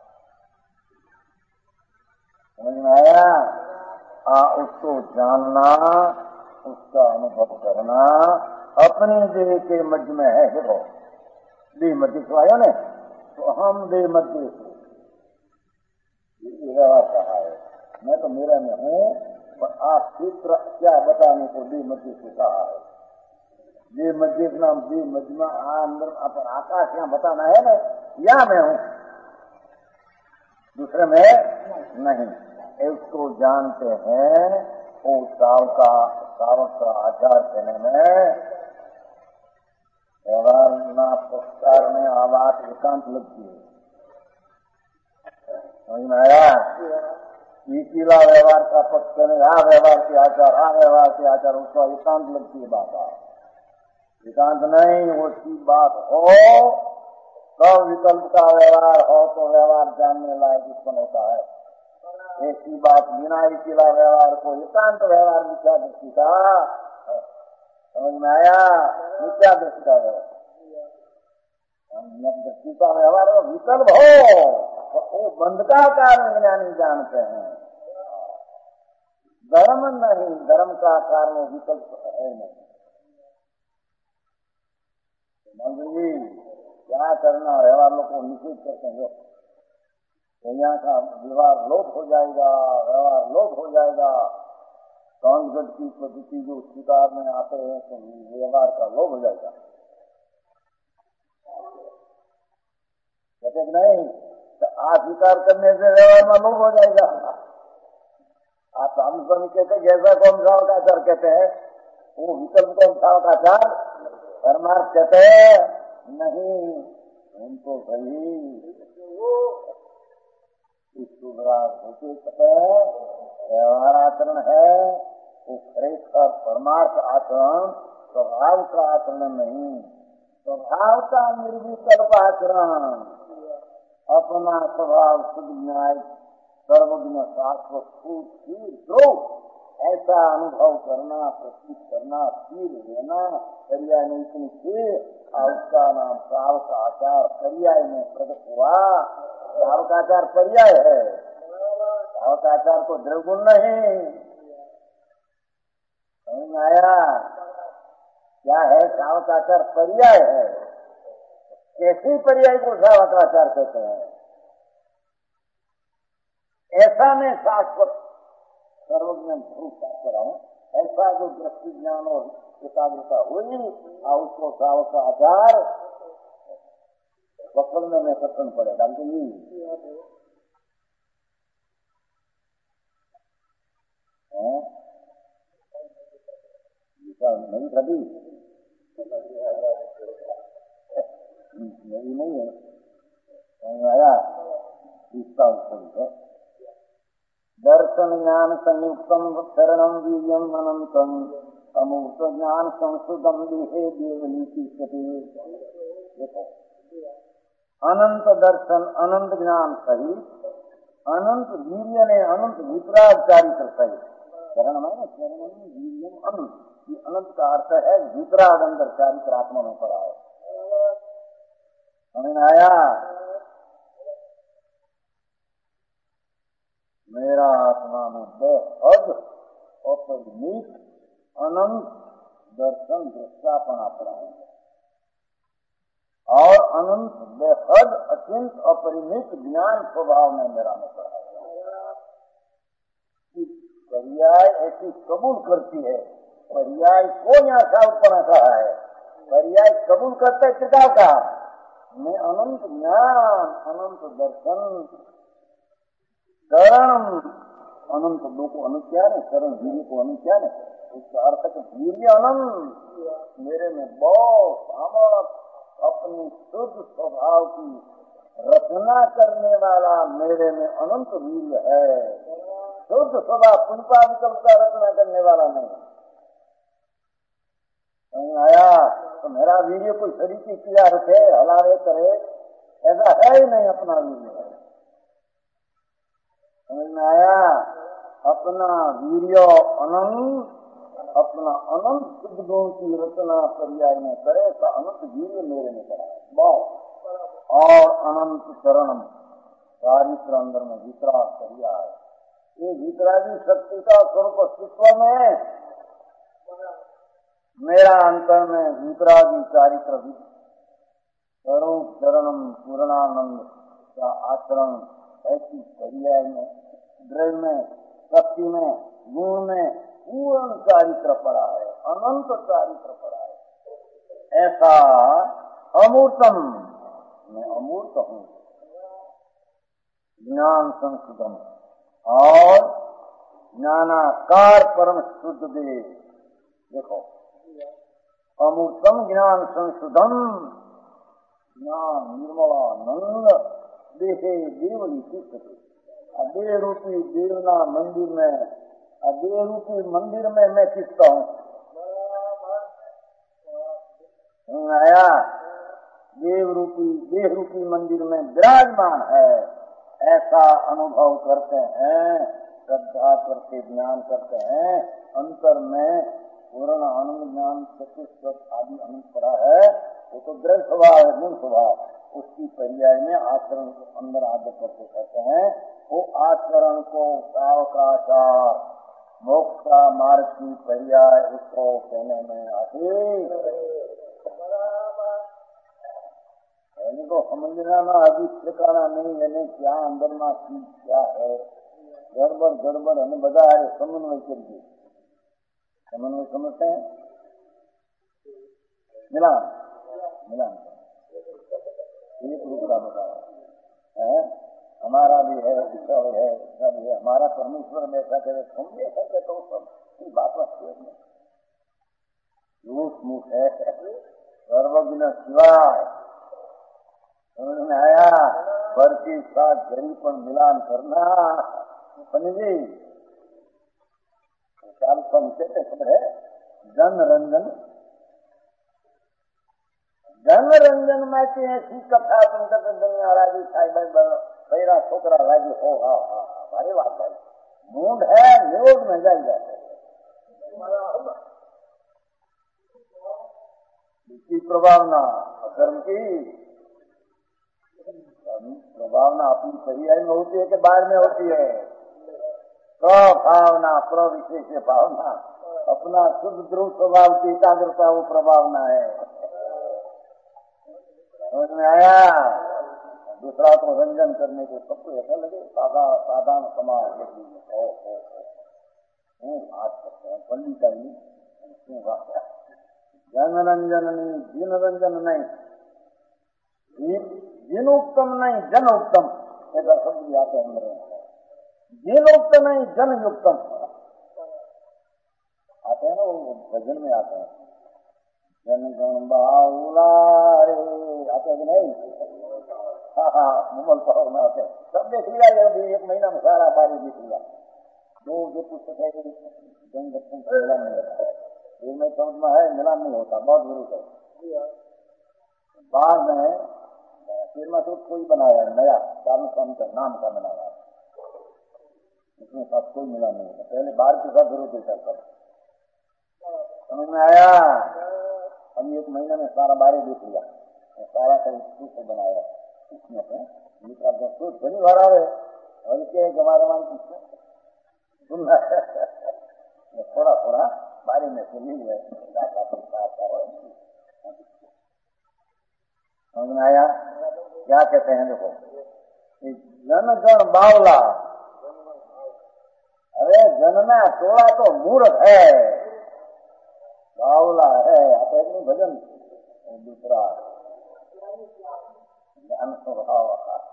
समझ में आया? आ, उसको जानना, उसका अनुभव करना अपने देह के मध्य में है। देखो देह मध्य से आया ने, तो हम देह मध्य से व्यवहार कहा है, मैं तो मेरा में हूँ, पर आप चित्र क्या बताने को देह मध्य से कहा है। देह मध्य का नाम देह मध्य में अंदर अपन आकाश यहाँ बताना है ना, या मैं हूँ, दूसरे में नहीं। इसको जानते हैं, वो साव का सावक का आचार करने में व्यवहार ना पुरस्कार में आवाज एकांत लगती है। समझ में आया? ईला व्यवहार का पक्ष करने, आ व्यवहार के आचार, आ व्यवहार के आचार, उसको एकांत लगती है बात। एकांत नहीं, वो चीज बात हो तब विकल्प का व्यवहार हो तो व्यवहार जानने लायक उत्पन्न होता है। ऐसी बात बिना इकीला व्यवहार को एकांत व्यवहार मिथ्या दृष्टि का, समझ में आया? मिथ्या दृष्टि का व्यवहार, दृष्टि का व्यवहार विकल्प हो तो वो बंध का कारण ज्ञानी जानते हैं, धर्म नहीं, धर्म का कारण विकल्प है नहीं। मंत्री जी क्या करना, व्यवहार लोग को निषेध करते हैं, यहाँ का व्यवहार लोप हो जाएगा, व्यवहार लोप हो जाएगा। कांग्रेस की पद्धति जो स्वीकार में आते हैं तो व्यवहार का लोप हो जाएगा। कहते नहीं, तो अस्वीकार करने से व्यवहार में लोप हो जाएगा। आप हम सब कहते जैसा कौन सा आचार कहते हैं, वो विकल्प कौन सा आचार परमार्थ कहते हैं नहीं, उनको सही कहते हैं व्यवहार आचरण है, वो खरेखर परमार्थ आचरण स्वभाव का आचरण नहीं, स्वभाव का निर्विकल्प आचरण, अपना स्वभाव शुद्ध न्याय सर्वज्ञ शाश्वत स्थिर दो, ऐसा अनुभव करना, प्रतीत करना, स्थिर रहना, पर्याय में इतनी स्थिर, उसका नाम साव का आचार पर्याय में प्रकट हुआ। साव का आचार पर्याय है, साव का आचार को द्रवगुण नहीं। समझ आया क्या है? साव का आचार पर्याय है। कैसे पर्याय को साव का आचार कहते हैं? ऐसा मैं शाश्वत सर्वज्ञान स्वरूप कर रहा हूँ, ऐसा जो दृष्टि ज्ञान और एकाग्रता हुई और उसको साव का आचार पकड़ने में कठिन पड़े। डालते ही नहीं कभी नहीं नहीं है आया इसका उत्तर है। दर्शन ज्ञान संयुक्तम शरणम वीर्यम अनंतम अमूर्त ज्ञान संस्कृतम देहे देवनीति। देखो अनंत दर्शन अनंत ज्ञान सहित अनंत वीर्य ने अनंत विपराग चारित्र सहित शरण में शरणम वीर्यम अनंत, ये अनंत का अर्थ है विपराग अंदर चारित्र आत्मा में पड़ा है। समझ आया? मेरा आत्मा में बेहद अपरिमित अनंत दर्शन दृष्टापना पड़ा है और अनंत बेहद अत्यंत अपरिमित ज्ञान स्वभाव में मेरा में पड़ा है। पर्याय ऐसी कबूल करती है, पर्याय को यहाँ सावपना कहा है, पर्याय कबूल करता है किताब का मैं अनंत ज्ञान अनंत दर्शन शरण अनंत दो को अनंत क्या है, शरण वीर्य को अनंत क्या है, उसका अर्थ है वीर्य अनंत मेरे में बहुत सामर्थ अपनी शुद्ध स्वभाव की रचना करने वाला मेरे में अनंत वीर्य है। शुद्ध स्वभाव पुनपा विकल्प का रचना करने वाला नहीं आया तो मेरा वीर्य कोई शरीर की क्रिया रखे हलावे करे ऐसा है ही नहीं, अपना वीर्य है। समझ में आया? अपना वीर्य अनंत अपना अनंत शुद्ध गुण की रचना पर्याय में करे तो अनंत वीर्य मेरे में करा है बहुत, और अनंत शरण चारित्र अंदर में वितराग पर्याय है। ये वितरागी शक्ति का स्वरूप अस्तित्व में मेरा अंतर में वितरागी चारित्र स्वरूप चरणम पूर्णानंद का आचरण ऐसी पर्याय में द्रव्य में शक्ति में गुण में पूर्ण चारित्र पड़ा है, अनंत चारित्र पड़ा है। ऐसा अमूर्तम मैं अमूर्त हूँ ज्ञान संस्कृतम और ज्ञानाकार परम शुद्ध देव। देखो अमूर्तम ज्ञान संशुद्धम ज्ञान निर्मलानंद देहे देवली शिष्य देह रूपी देवना मंदिर में, देह रूपी मंदिर में मैं किसता हूँ आया देव रूपी देह रूपी मंदिर में विराजमान है। ऐसा अनुभव करते हैं, श्रद्धा करके ज्ञान करते हैं, अंतर में पूर्ण आनंद ज्ञान चतुष्ट आदि अनंत पड़ा है, वो तो द्रव्य स्वभाव है, गुण स्वभाव, उसकी पर्याय में आचरण को अंदर आदर करके कहते हैं। वो आचरण को सावकाचार मोक्ष का मार्ग की पर्याय उसको कहने में आती इनको समझना ना अभी ठिकाना नहीं लेने क्या अंदर में चीज क्या है गड़बड़ गड़बड़ हमें बता है समन्वय करिए समन्वय समझते हैं मिलान मिलान एक रूप का बताओ है हमारा भी है इसका भी है इसका भी है हमारा परमेश्वर में ऐसा करे तुम भी ऐसा कहते हो सब बात बात झूठ मूठ है सर्वज्ञ शिवाय समझ में आया पर के साथ गरीब पर मिलान करना समझे चाल कहते खबर है जन रंजन जन रंजन में ऐसी कथा तुम कहते दुनिया राजी साहिब पैरा छोकरा राजी हो हा हा हमारी बात भाई मूड है निरोध में जाए जाते इसकी प्रभावना धर्म की प्रभावना अपनी सही में होती है कि बाहर में होती है प्रभावना प्रविशेष भावना अपना शुद्ध ध्रुव स्वभाव की एकाग्रता वो प्रभावना है समझ में आया दूसरा तो रंजन करने को सबको ऐसा लगे सादा साधारण समाज ओ ओ ओ आज करते हैं पल्ली का ही जन रंजन नहीं जिन रंजन नहीं जिन उत्तम नहीं जन उत्तम ऐसा शब्द भी आते हैं मेरे जिन उत्तम नहीं जन युक्तम आते हैं ना वो भजन में आते हैं जन गण बाउला रे आते हैं कि नहीं हाँ हाँ मुमल पाव में आते हैं सब देख लिया ये एक महीना में सारा बारी देख लिया दो जो पुस्तक है जन दर्शन का मिला नहीं होता ये में समझ में है मिलान नहीं होता बहुत जरूर है बाद में फिर में तो कोई बनाया नया चारू स्वामी का नाम का बनाया इसमें साथ कोई मिला नहीं होता पहले बाहर के साथ जरूर देता सब समझ में आया हम एक महीने में सारा बारे देख लिया सारा का पुस्तक बनाया इसमें से धनी भरा है और क्या हमारे मान सुनना थोड़ा थोड़ा बारे में से मिल गए समझ में आया क्या कहते हैं देखो जनगण बावला अरे जनना टोला तो मूर्ख है बावला है आप एक भजन दूसरा ज्ञान स्वभाव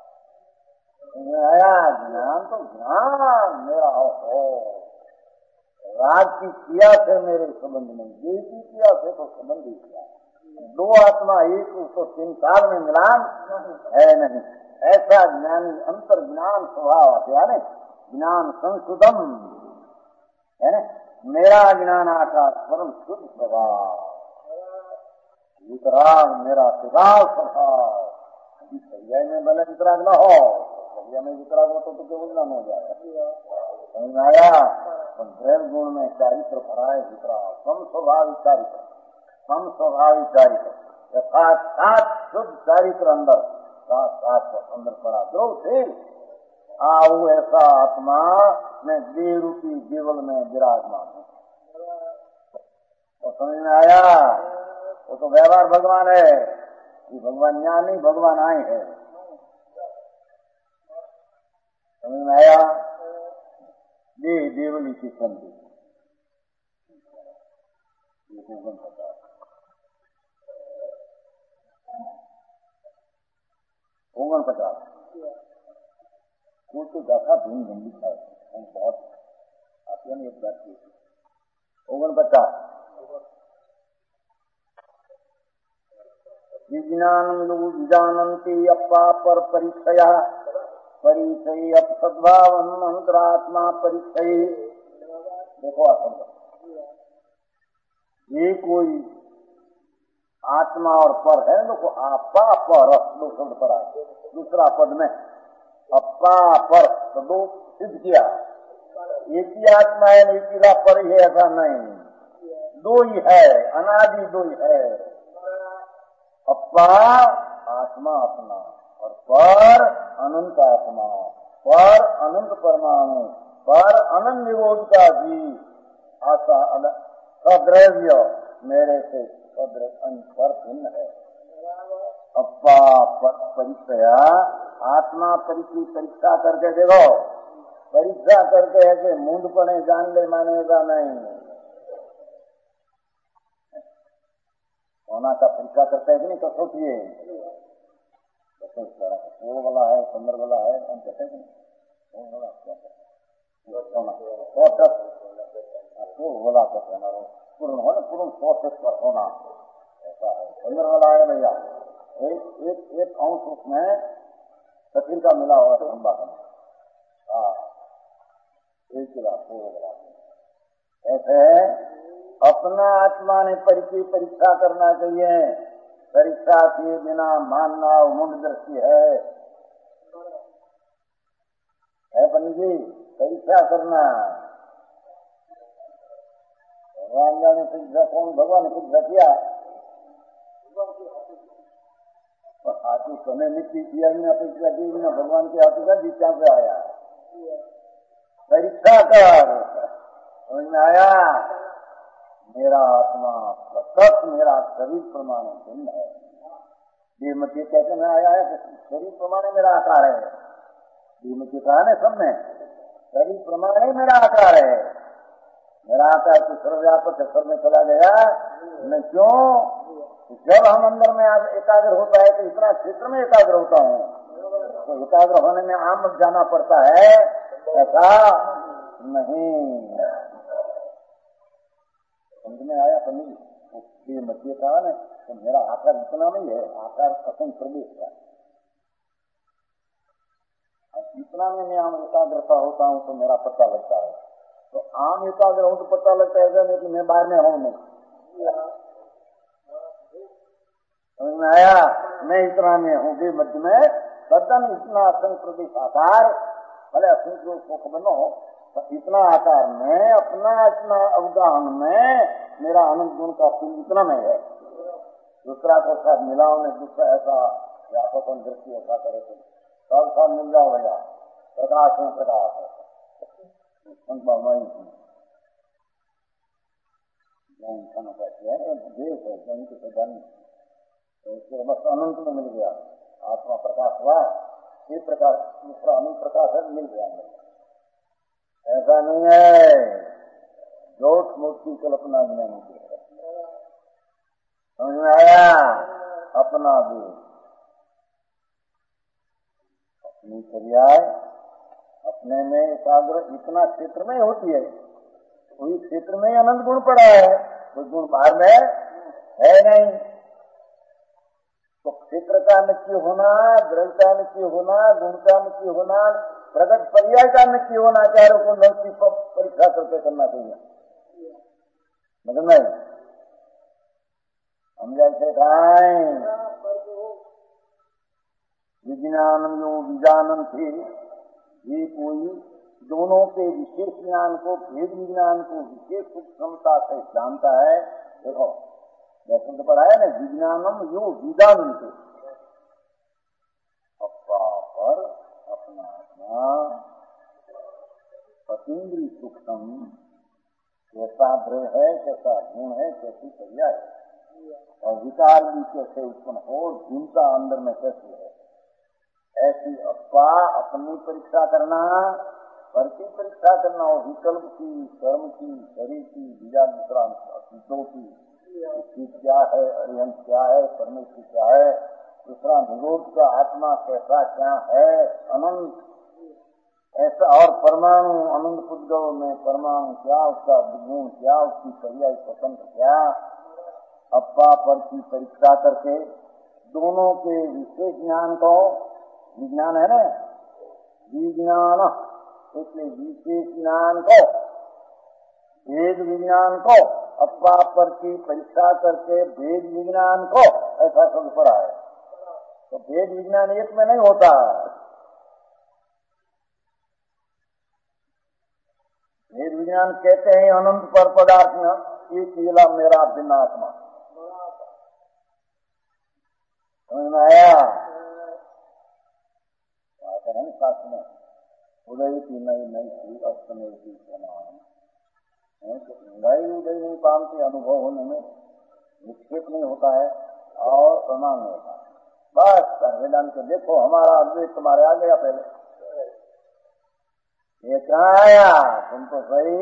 आया ज्ञान तो ज्ञान मेरा हो राग की क्रिया से मेरे संबंध नहीं देह की क्रिया से तो संबंध ही किया दो आत्मा एक उसको तीन काल में मिलान है नहीं ऐसा ज्ञान अंतर ज्ञान स्वभाव यानी ज्ञान संशुद्धम है न मेरा ज्ञान आकाश परम शुद्ध स्वभाव वितराग मेरा स्वभाव स्वभाव सैया में भले वितराग न हो सैया में वितराग हो तो केवल न हो जाए समझ में आया प्रेम गुण में चारित्र भरा है वितराग सम स्वभाविक चारित्र सम स्वभाविक चारित्र यथात सात शुद्ध चारित्र अंदर सात सात अंदर पड़ा दो थे आओ ऐसा आत्मा में देह रूपी जीवन में विराजमान है तो समझ में आया वो तो व्यवहार भगवान है ये भगवान यहाँ नहीं भगवान आए है समझ में आया देह देवली की संधि ओगन पचास तो गाथा भिन्न भिन्न लिखा है बहुत आपने एक बात की ओगन पचास विज्ञानम लोग जानती अपा पर परीक्षया परिचय अप सद्भावन मंत्रात्मा परिचय देखो आप ये कोई आत्मा और पर है देखो आपा पर दो शब्द पर आए दूसरा पद में अपा पर तो दो सिद्ध किया एक ही आत्मा है एक ही पर ही है ऐसा नहीं दो ही है अनादि दो ही है अपा आत्मा अपना और पर अनंत आत्मा पर अनंत परमाणु पर अनंत निरोध का भी आशा सद्रव्य मेरे से सद्र पर भिन्न है अप्पा परिचया आत्मा परिचय परीक्षा करके देखो, परीक्षा करके है कि मूंद पड़े जान ले मानेगा नहीं। सोना का परीक्षा करते है कि नहीं, कसौटी है, वो वाला है, सुंदर वाला है, हम कहते हैं वो वाला क्या सोना वो वाला कहते हैं पूर्ण हो ना, पूर्ण प्रोसेस का सोना ऐसा है, सुंदर वाला है भैया। एक एक एक अंश उसमें सफीर का मिला हुआ है लंबा का, हाँ एक गिलास वो गिलास ऐसे है। अपना आत्मा ने परिचय परीक्षा करना चाहिए, परीक्षा के बिना मानना मुंड दृष्टि है, है पंडित जी, परीक्षा करना। भगवान जाने परीक्षा कौन, भगवान ने परीक्षा किया हाथी समय मिट्टी किया बिना परीक्षा की बिना भगवान के हाथों का जीत क्या पे आया, परीक्षा कर। समझ में आया, मेरा आत्मा सत मेरा शरीर प्रमाण भिन्न है, ये मत कहते में आया है कि शरीर प्रमाण मेरा आकार है, ये मुझे कहा ना सब में, शरीर प्रमाण ही मेरा आकार है, मेरा आकार तो सर्वव्यापक है, सब में चला गया मैं क्यों, जब हम अंदर में एकाग्र होता है तो इतना क्षेत्र में एकाग्र होता हूँ, तो एकाग्र होने में आम जाना पड़ता है, ऐसा नहीं। समझ में आया पंडित, मध्य कहा ना तो मेरा आकार इतना नहीं है, आकार कथन प्रदेश का, इतना में मैं आम एकाग्रता होता हूँ तो मेरा पता लगता है, तो आम एकाग्र हूँ तो पता लगता है नहीं कि मैं बाहर में हूँ नहीं। समझ में आया, मैं इतना में हूँ भी मध्य में सदन इतना असंग प्रदेश आकार, भले असंग को खबर न हो, तो इतना आकार में अपना इतना अवगाहन में मेरा अनंत गुण का फूल इतना में है, दूसरा को साथ मिलाओ में दूसरा ऐसा व्यापक दृष्टि ऐसा करे तो सब साथ मिल जाओ भैया, प्रकाश में प्रकाश है, देश है कहीं की सजा नहीं, तो बस अनंत में मिल गया, आत्मा प्रकाश हुआ, ये प्रकाश दूसरा अनंत प्रकाश है, मिल गया। ऐसा नहीं है, जोत मूर्ति कल्पना भी नहीं की, समझ में आया, अपना भी अपनी क्रिया अपने में एकाग्र इतना क्षेत्र में होती है, कोई क्षेत्र में अनंत गुण पड़ा है, कोई गुण बाहर में है नहीं, तो क्षेत्र का नित्य होना, द्रव्यता नित्य होना, गुण का नित्य होना, प्रगट पर्याय का नित्य होना, चारों को नौकी परीक्षा करके करना चाहिए। मतलब हम जैसे खाएं विज्ञान जो विजानन थे, ये कोई दोनों के विशेष ज्ञान को, भेद विज्ञान को विशेष क्षमता से जानता है। देखो जैसे तो पढ़ा है ना, विज्ञानम यो विजानन थे, अपना पर अपना अपना अतीन्द्रिय सूक्ष्म कैसा द्रव्य है, कैसा गुण है, कैसी क्रिया है, और विकार भी कैसे उत्पन्न हो, भिन्नता अंदर में कैसी है, ऐसी अपा अपनी परीक्षा करना, परकी परीक्षा करना, और विकल्प की, कर्म की, शरीर की, बीजा दूसरा चीजों की, इसकी क्या है, अरिहंत क्या है, परमेश्वर क्या है, दूसरा निरोध का आत्मा कैसा क्या है, अनंत ऐसा, और परमाणु अनंत पुद्गव में परमाणु क्या, उसका गुण क्या, उसकी क्रिया स्वतंत्र क्या, अपा पर की परीक्षा करके दोनों के विशेष ज्ञान को, विज्ञान है ना, विज्ञान, इसलिए विशेष ज्ञान को, वेद विज्ञान को अपा पर की परीक्षा करके वेद विज्ञान को, ऐसा शब्द पड़ा है, तो वेद विज्ञान एक में नहीं होता, वेद विज्ञान कहते हैं अनंत पर पदार्थ में एक केला मेरा भिन्न आत्मा, समझ में आया, शास्त्र में उदय की नई नई श्री अष्टमे की समान, नई उदय नहीं पाम के अनुभव होने में विक्षेप नहीं होता है और प्रमाण नहीं होता है, बस वेदांत को देखो, हमारा अद्वैत तुम्हारे आ गया पहले। ये कहाँ आया, तुम तो सही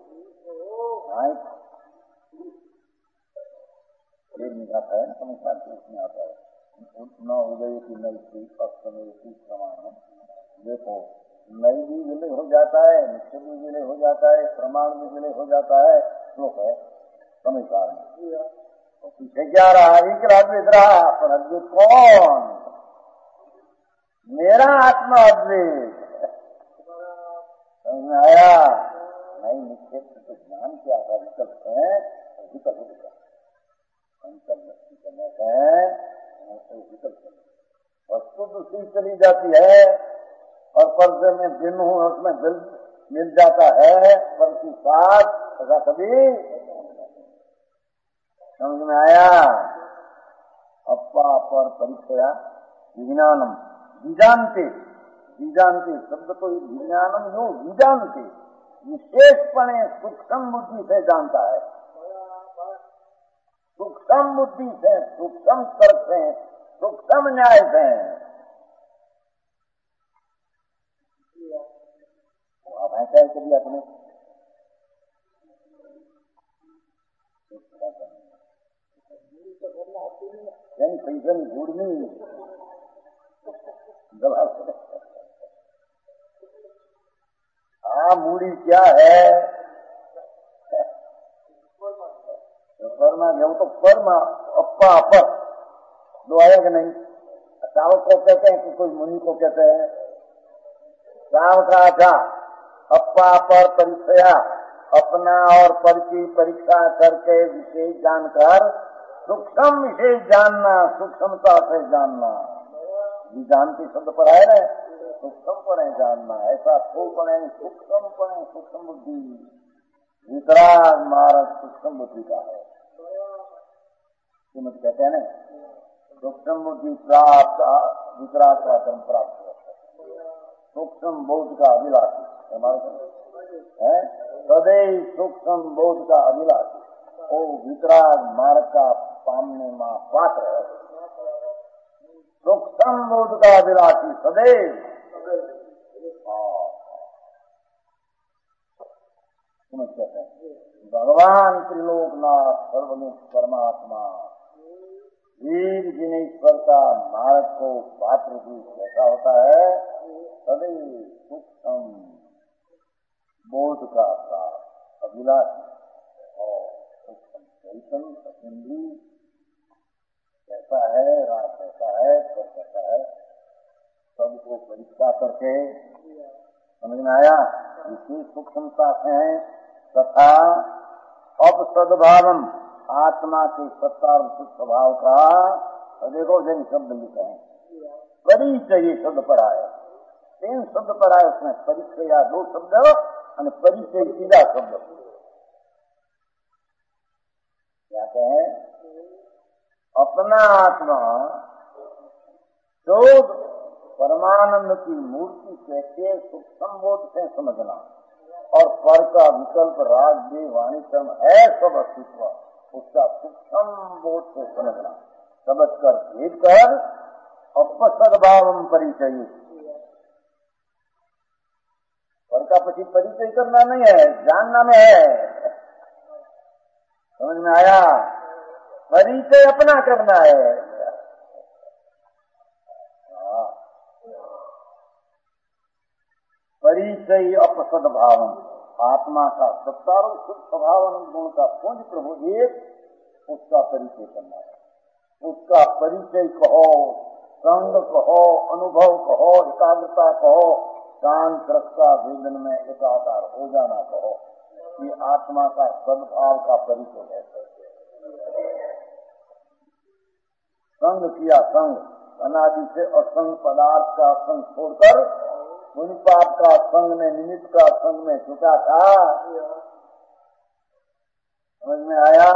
ये निकाता है ना, संसार के उसमें आता है न उदय की नई थी अक्षमें की प्रमाण। देखो नई भी विलय हो जाता है, निश्चय भी विलय हो जाता है, प्रमाण भी विलय हो जाता है। श्लोक है समीकार में, तो पीछे क्या रहा, एक अद्वैत रहा, पर अद्वैत कौन? मेरा आत्मा अद्वैत। समझ में आया? नहीं निश्चय तो ज्ञान क्या था, विकल्प है, विकल्प विकल्प है, वस्तु दूसरी चली जाती है और पर्दे में भिन्न हूं उसमें दिल मिल जाता है, परंतु साथ ऐसा कभी समझ में आया? अपा पर परिचया विज्ञानम बीजानते, बीजानते शब्द तो विज्ञानम जो बीजानते विशेषपणे सूक्ष्म बुद्धि से जानता है, सूक्ष्म बुद्धि से, सूक्ष्म तर्क से, सूक्ष्म न्याय से। आप ऐसा है कभी अपने पैसा जोड़नी गला हाँ मूड़ी क्या है, परमा गया तो परमा अप्पा अपर दो आया कि नहीं? सावक को कहते हैं कि कोई मुनि को कहते हैं सावक आजा अप्पा पर परिचया, अपना और पर की परीक्षा करके विशेष जानकर सूक्ष्म विशेष जानना, सूक्ष्मता से जानना। विज्ञान के शब्द पर आए ना, सूक्ष्म पणे जानना, ऐसा थोपणे सूक्ष्म पणे सूक्ष्म बुद्धि, वितराग मार्ग सूक्ष्म बुद्धि का है। मुझे कहते हैं ना सूक्ष्म बुद्धि प्राप्त वितराग का धर्म प्राप्त होता है, सूक्ष्म बोध का अभिलाषी है, सदैव सूक्ष्म बोध का अभिलाषी, ओ वितराग मार्ग का पामने मां पात्र है। सूक्ष्म बोध का अभिलाषी सदैव कहते हैं भगवान त्रिलोकनाथ सर्वलोक परमात्मा वीर जिनेश्वर का मार्ग को पात्र भी कैसा होता है, सदैव सूक्ष्म बोध का अभिलाषी और सूक्ष्म चैतन्य हिंदी कैसा है, राह कैसा है, कर कैसा है, सबको परीक्षा करके समझ में आया। इसी सूक्ष्मता से तथा अब सद्भावम आत्मा के सत्ता और सुख स्वभाव का देखो जन शब्द लिखे हैं, परिचय ये शब्द पर आया, तीन शब्द पर आया, उसमें परिचय या दो शब्द और परिचय तीसरा शब्द। क्या कहें, अपना आत्मा शोध परमानंद की मूर्ति कैसे सूक्ष्म बोध से समझना, और पर का विकल्प राग देह वाणी कर्म है सब अस्तित्व, उसका सूक्ष्म बोध से समझना, समझ कर भेद कर अपसद्भाव परिचय। पर का पति परिचय करना नहीं है, जानना में है। समझ में आया? परिचय अपना करना है। परिचय अपसद्भाव, आत्मा का सत्तारो शुद्ध स्वभाव गुण का पुंज प्रभु एक, उसका परिचय करना है। उसका परिचय कहो, संग कहो, अनुभव कहो, एकाग्रता कहो, शांत रक्षा वेदन में एकाकार हो जाना कहो, ये आत्मा का सद्भाव का परिचय है। संग किया, संग अनादि से असंग पदार्थ का संग छोड़कर मुनि पाप का संग में, निमित्त का संग में छुटा था। समझ में आया?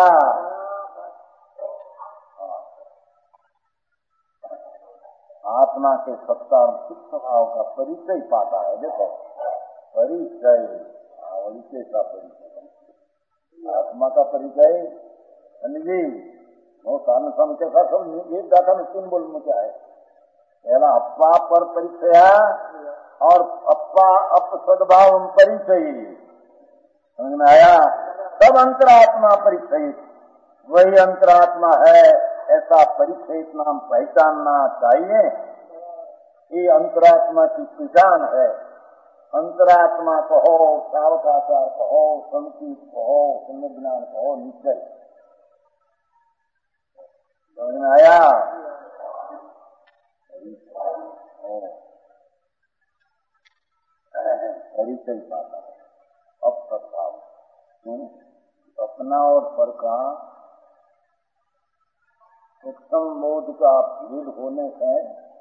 आत्मा के सत्ता और सुख स्वभाव का परिचय पाता है। देखो परिचय, परिचय का परिचय, आत्मा का परिचय जी वो साधन स्वामी के साथ सब एक गाथा में तीन बोल में क्या है? पहला अप्पा पर परिचया और अप्पा अप सद्भाव परिचय, समझ में आया? सब अंतरात्मा परिचय, वही अंतरात्मा है ऐसा परिचय नाम पहचानना चाहिए। ये अंतरात्मा की पहचान है। अंतरात्मा कहो, सावकाचार कहो, संकीत कहो, पुण्यज्ञान कहो, निश्चय, समझ में आया? परिचय पाता है अब प्रभाव अपना और पर का सूक्ष्म बोध का भेद होने से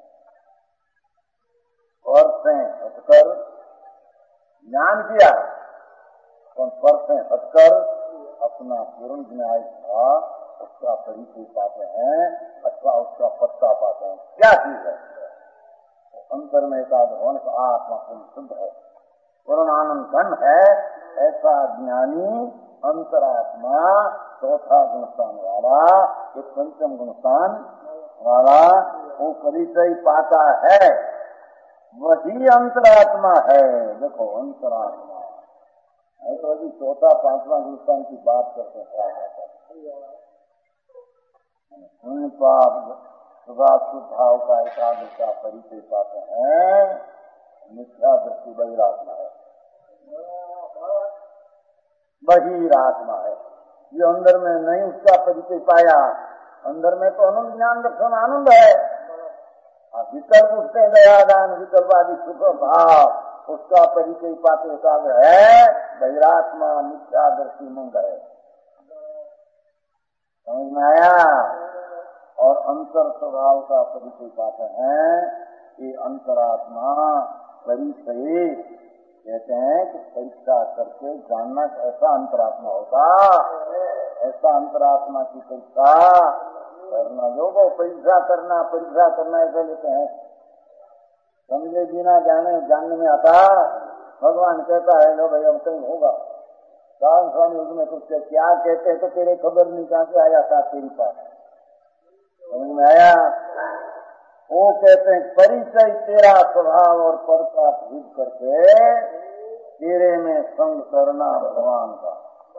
पर से हटकर ज्ञान किया, तो पर से हटकर अपना पूर्ण न्याय था उसका परिचय पाते हैं अथवा उसका पत्ता पाते हैं। क्या चीज है? अंतर में एकाद होने से आत्मा पूर्ण शुद्ध है, पूर्णानंद घन है, ऐसा ज्ञानी अंतरात्मा चौथा गुणस्थान वाला, एक पंचम गुणस्थान वाला वो परिचय पाता है, वही अंतरात्मा है। देखो अंतरात्मा है तो अभी चौथा पांचवा गुणस्थान की बात करते हैं। पुण्य पाप सुधा सुभाव का एकाग्र का परिचय पाते हैं, मिथ्या दृष्टि बहिरात्मा है, बहिरात्मा है। ये अंदर में नहीं उसका परिचय पाया, अंदर में तो आनंद ज्ञान दर्शन आनंद है। विकल्प उसके दयादान विकल्प आदि सुख भाव उसका परिचय पाते एकाग्र है, बहिरात्मा मिथ्या दृष्टि मंद है, समझ में आया? और अंतर स्वभाव का परिचय पाते हैं कि अंतरात्मा परिचय कहते हैं कि परीक्षा करके जानना ऐसा अंतरात्मा होगा, ऐसा अंतरात्मा की परीक्षा करना। लोग परीक्षा करना परीक्षा करना ऐसा लेते हैं, समझे बिना जाने जानने में आता। भगवान कहता है लो भाई अब कहीं होगा, साधन स्वामी उसमें कुछ क्या कहते तो तेरे खबर नहीं कहाँ से आया था तेरी पास, समझ में आया? वो कहते हैं परिचय तेरा स्वभाव और पर का भेद करके तेरे में संग करना भगवान का,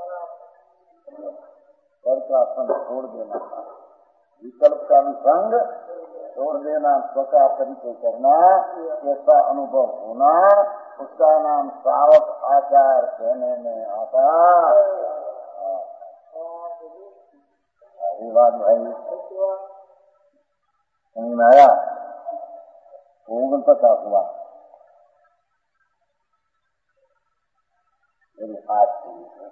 पर का संग छोड़ देना, विकल्प का भी संग छोड़ देना, स्वका परिचय करना, ऐसा अनुभव होना, उसका नाम सावक आचार कहने में आता। बात भाई समझ में आया? ओगन पचास हुआ मेरे हाथ से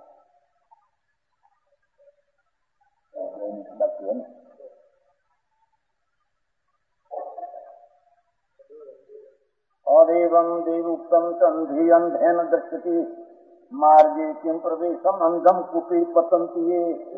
और एवं देवोक्तम संधि अंधेन दृष्टि मार्गे किम प्रवेशम अंधम कुपी पतंती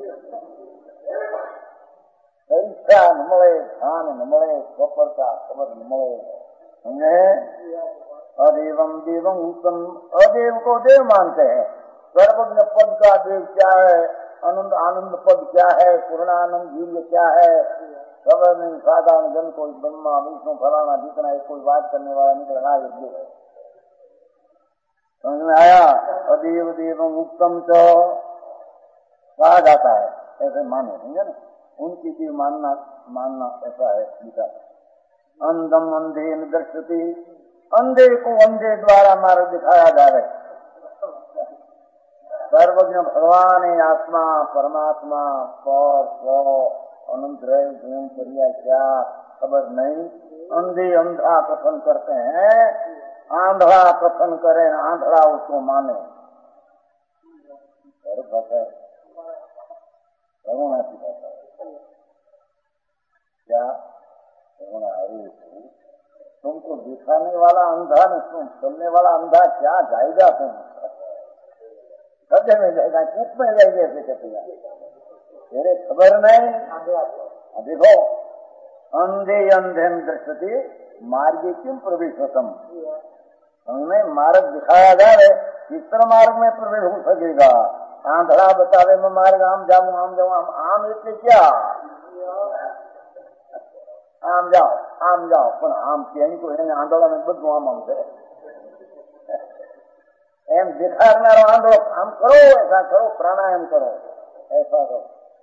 परीक्षा न મળે, ध्यान न મળે, स्वपर का खबर न મળે, समझे? अदेवम देवम उत्तम, अदेव को देव मानते हैं। सर्वज्ञ पद का देव क्या है, आनंद आनंद पद क्या है, पूर्णानंद वीर्य क्या है, खबर नहीं। साधारण जन कोई ब्रह्मा विष्णु फलाना जितना है कोई बात करने वाला निकलना योग्य है, समझ में आया? अदेव देवम उत्तम च कहा जाता है, ऐसे मानो, समझे ना? उनकी भी मानना मानना ऐसा है गीता। अंधम अंधे दृष्टि, अंधे को अंधे द्वारा मार्ग दिखाया जा रहा है। सर्वज्ञ भगवान है, आत्मा परमात्मा पर स्व अनंत रहे गुण क्रिया क्या खबर नहीं। अंधे अंधा कथन करते हैं, आंधड़ा कथन करें, आंधड़ा उसको माने। करुणा की भाषा क्या? करुणा अरे तुमको दिखाने वाला अंधा नहीं, तुम चलने वाला अंधा क्या जाएगा? तुम गड्ढे में जाएगा, कूप में जाएगी, ऐसे कहते हैं तेरे खबर नहीं। देखो अंधे अंधे दृष्टि मार्ग क्यों प्रवेश होतम, हमें मार्ग दिखाया जा रहे, किस तरह मार्ग में प्रवेश हो सकेगा? आंधड़ा बतावे में मार्ग आम जाऊं आम जाऊं आम आम इसलिए क्या આમ જાઓ આમ જાઓ પણ આમ ક્યાંય તો એને આંદોલન બધું આમ આમ છે એમ દેખાડનારો આંદોલન આમ કરો એસા કરો પ્રાણાયામ કરો એસા કરો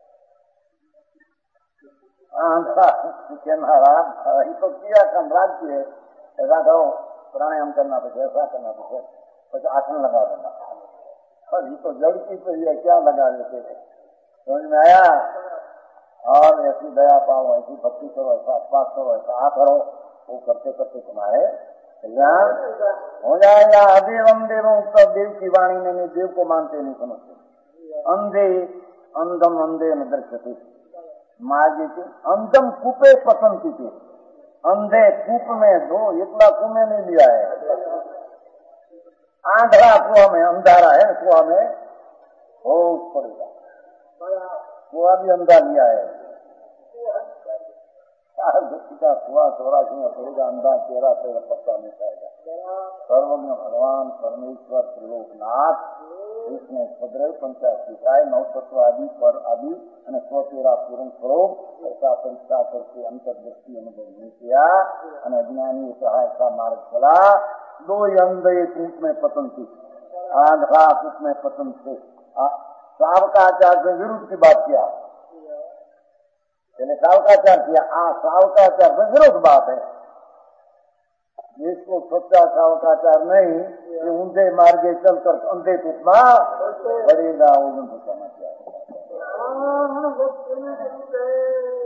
कहनारा ये तो किया सम्राट की है ऐसा करो प्राणायाम करना पड़े ऐसा करना पड़े कुछ आसन लगा देना और ये तो जड़ की तो ये क्या लगा देते थे समझ में आया और ऐसी दया पाओ ऐसी भक्ति करो ऐसा अपवास करो ऐसा आ करो वो करते करते तुम्हारे कल्याण हो जाएगा। अदेवम देवम उत्तर देव की वाणी में देव को मानते नहीं समझते अंधे अंधम अंधे न दर्शते मार्गे के अंधम कूपे पसंद की थे अंधे कूप में दो इतना कुएं में लिया है आंधरा कुआ में अंधारा है कुआ में हो पड़ेगा कुआ भी अंधा लिया है का कुआ चौरासी में पड़ेगा अंधा तेरा तेरा पत्ता में जाएगा सर्वज्ञ भगवान परमेश्वर त्रिलोकनाथ इसने सदर पंचायत काय नौ तत्व आदि पर आदि અને સો તેરા પૂર્ણ સ્વરૂપ ऐसा परीक्षा करके अंतर्दृष्टि अनुभव नहीं किया અને अज्ञानी सहाय का मार्ग चला दो अंधे कूप में पतन थी आंधा कूप में पतन थे सावकाचार से विरुद्ध की बात किया मैंने सावकाचार किया आ सावकाचार से विरुद्ध बात है जिसको सच्चा सावकाचार नहीं कि ऊंधे मार्गे चलकर अंधे टूटना पड़ेगा वो बताना चाहिए।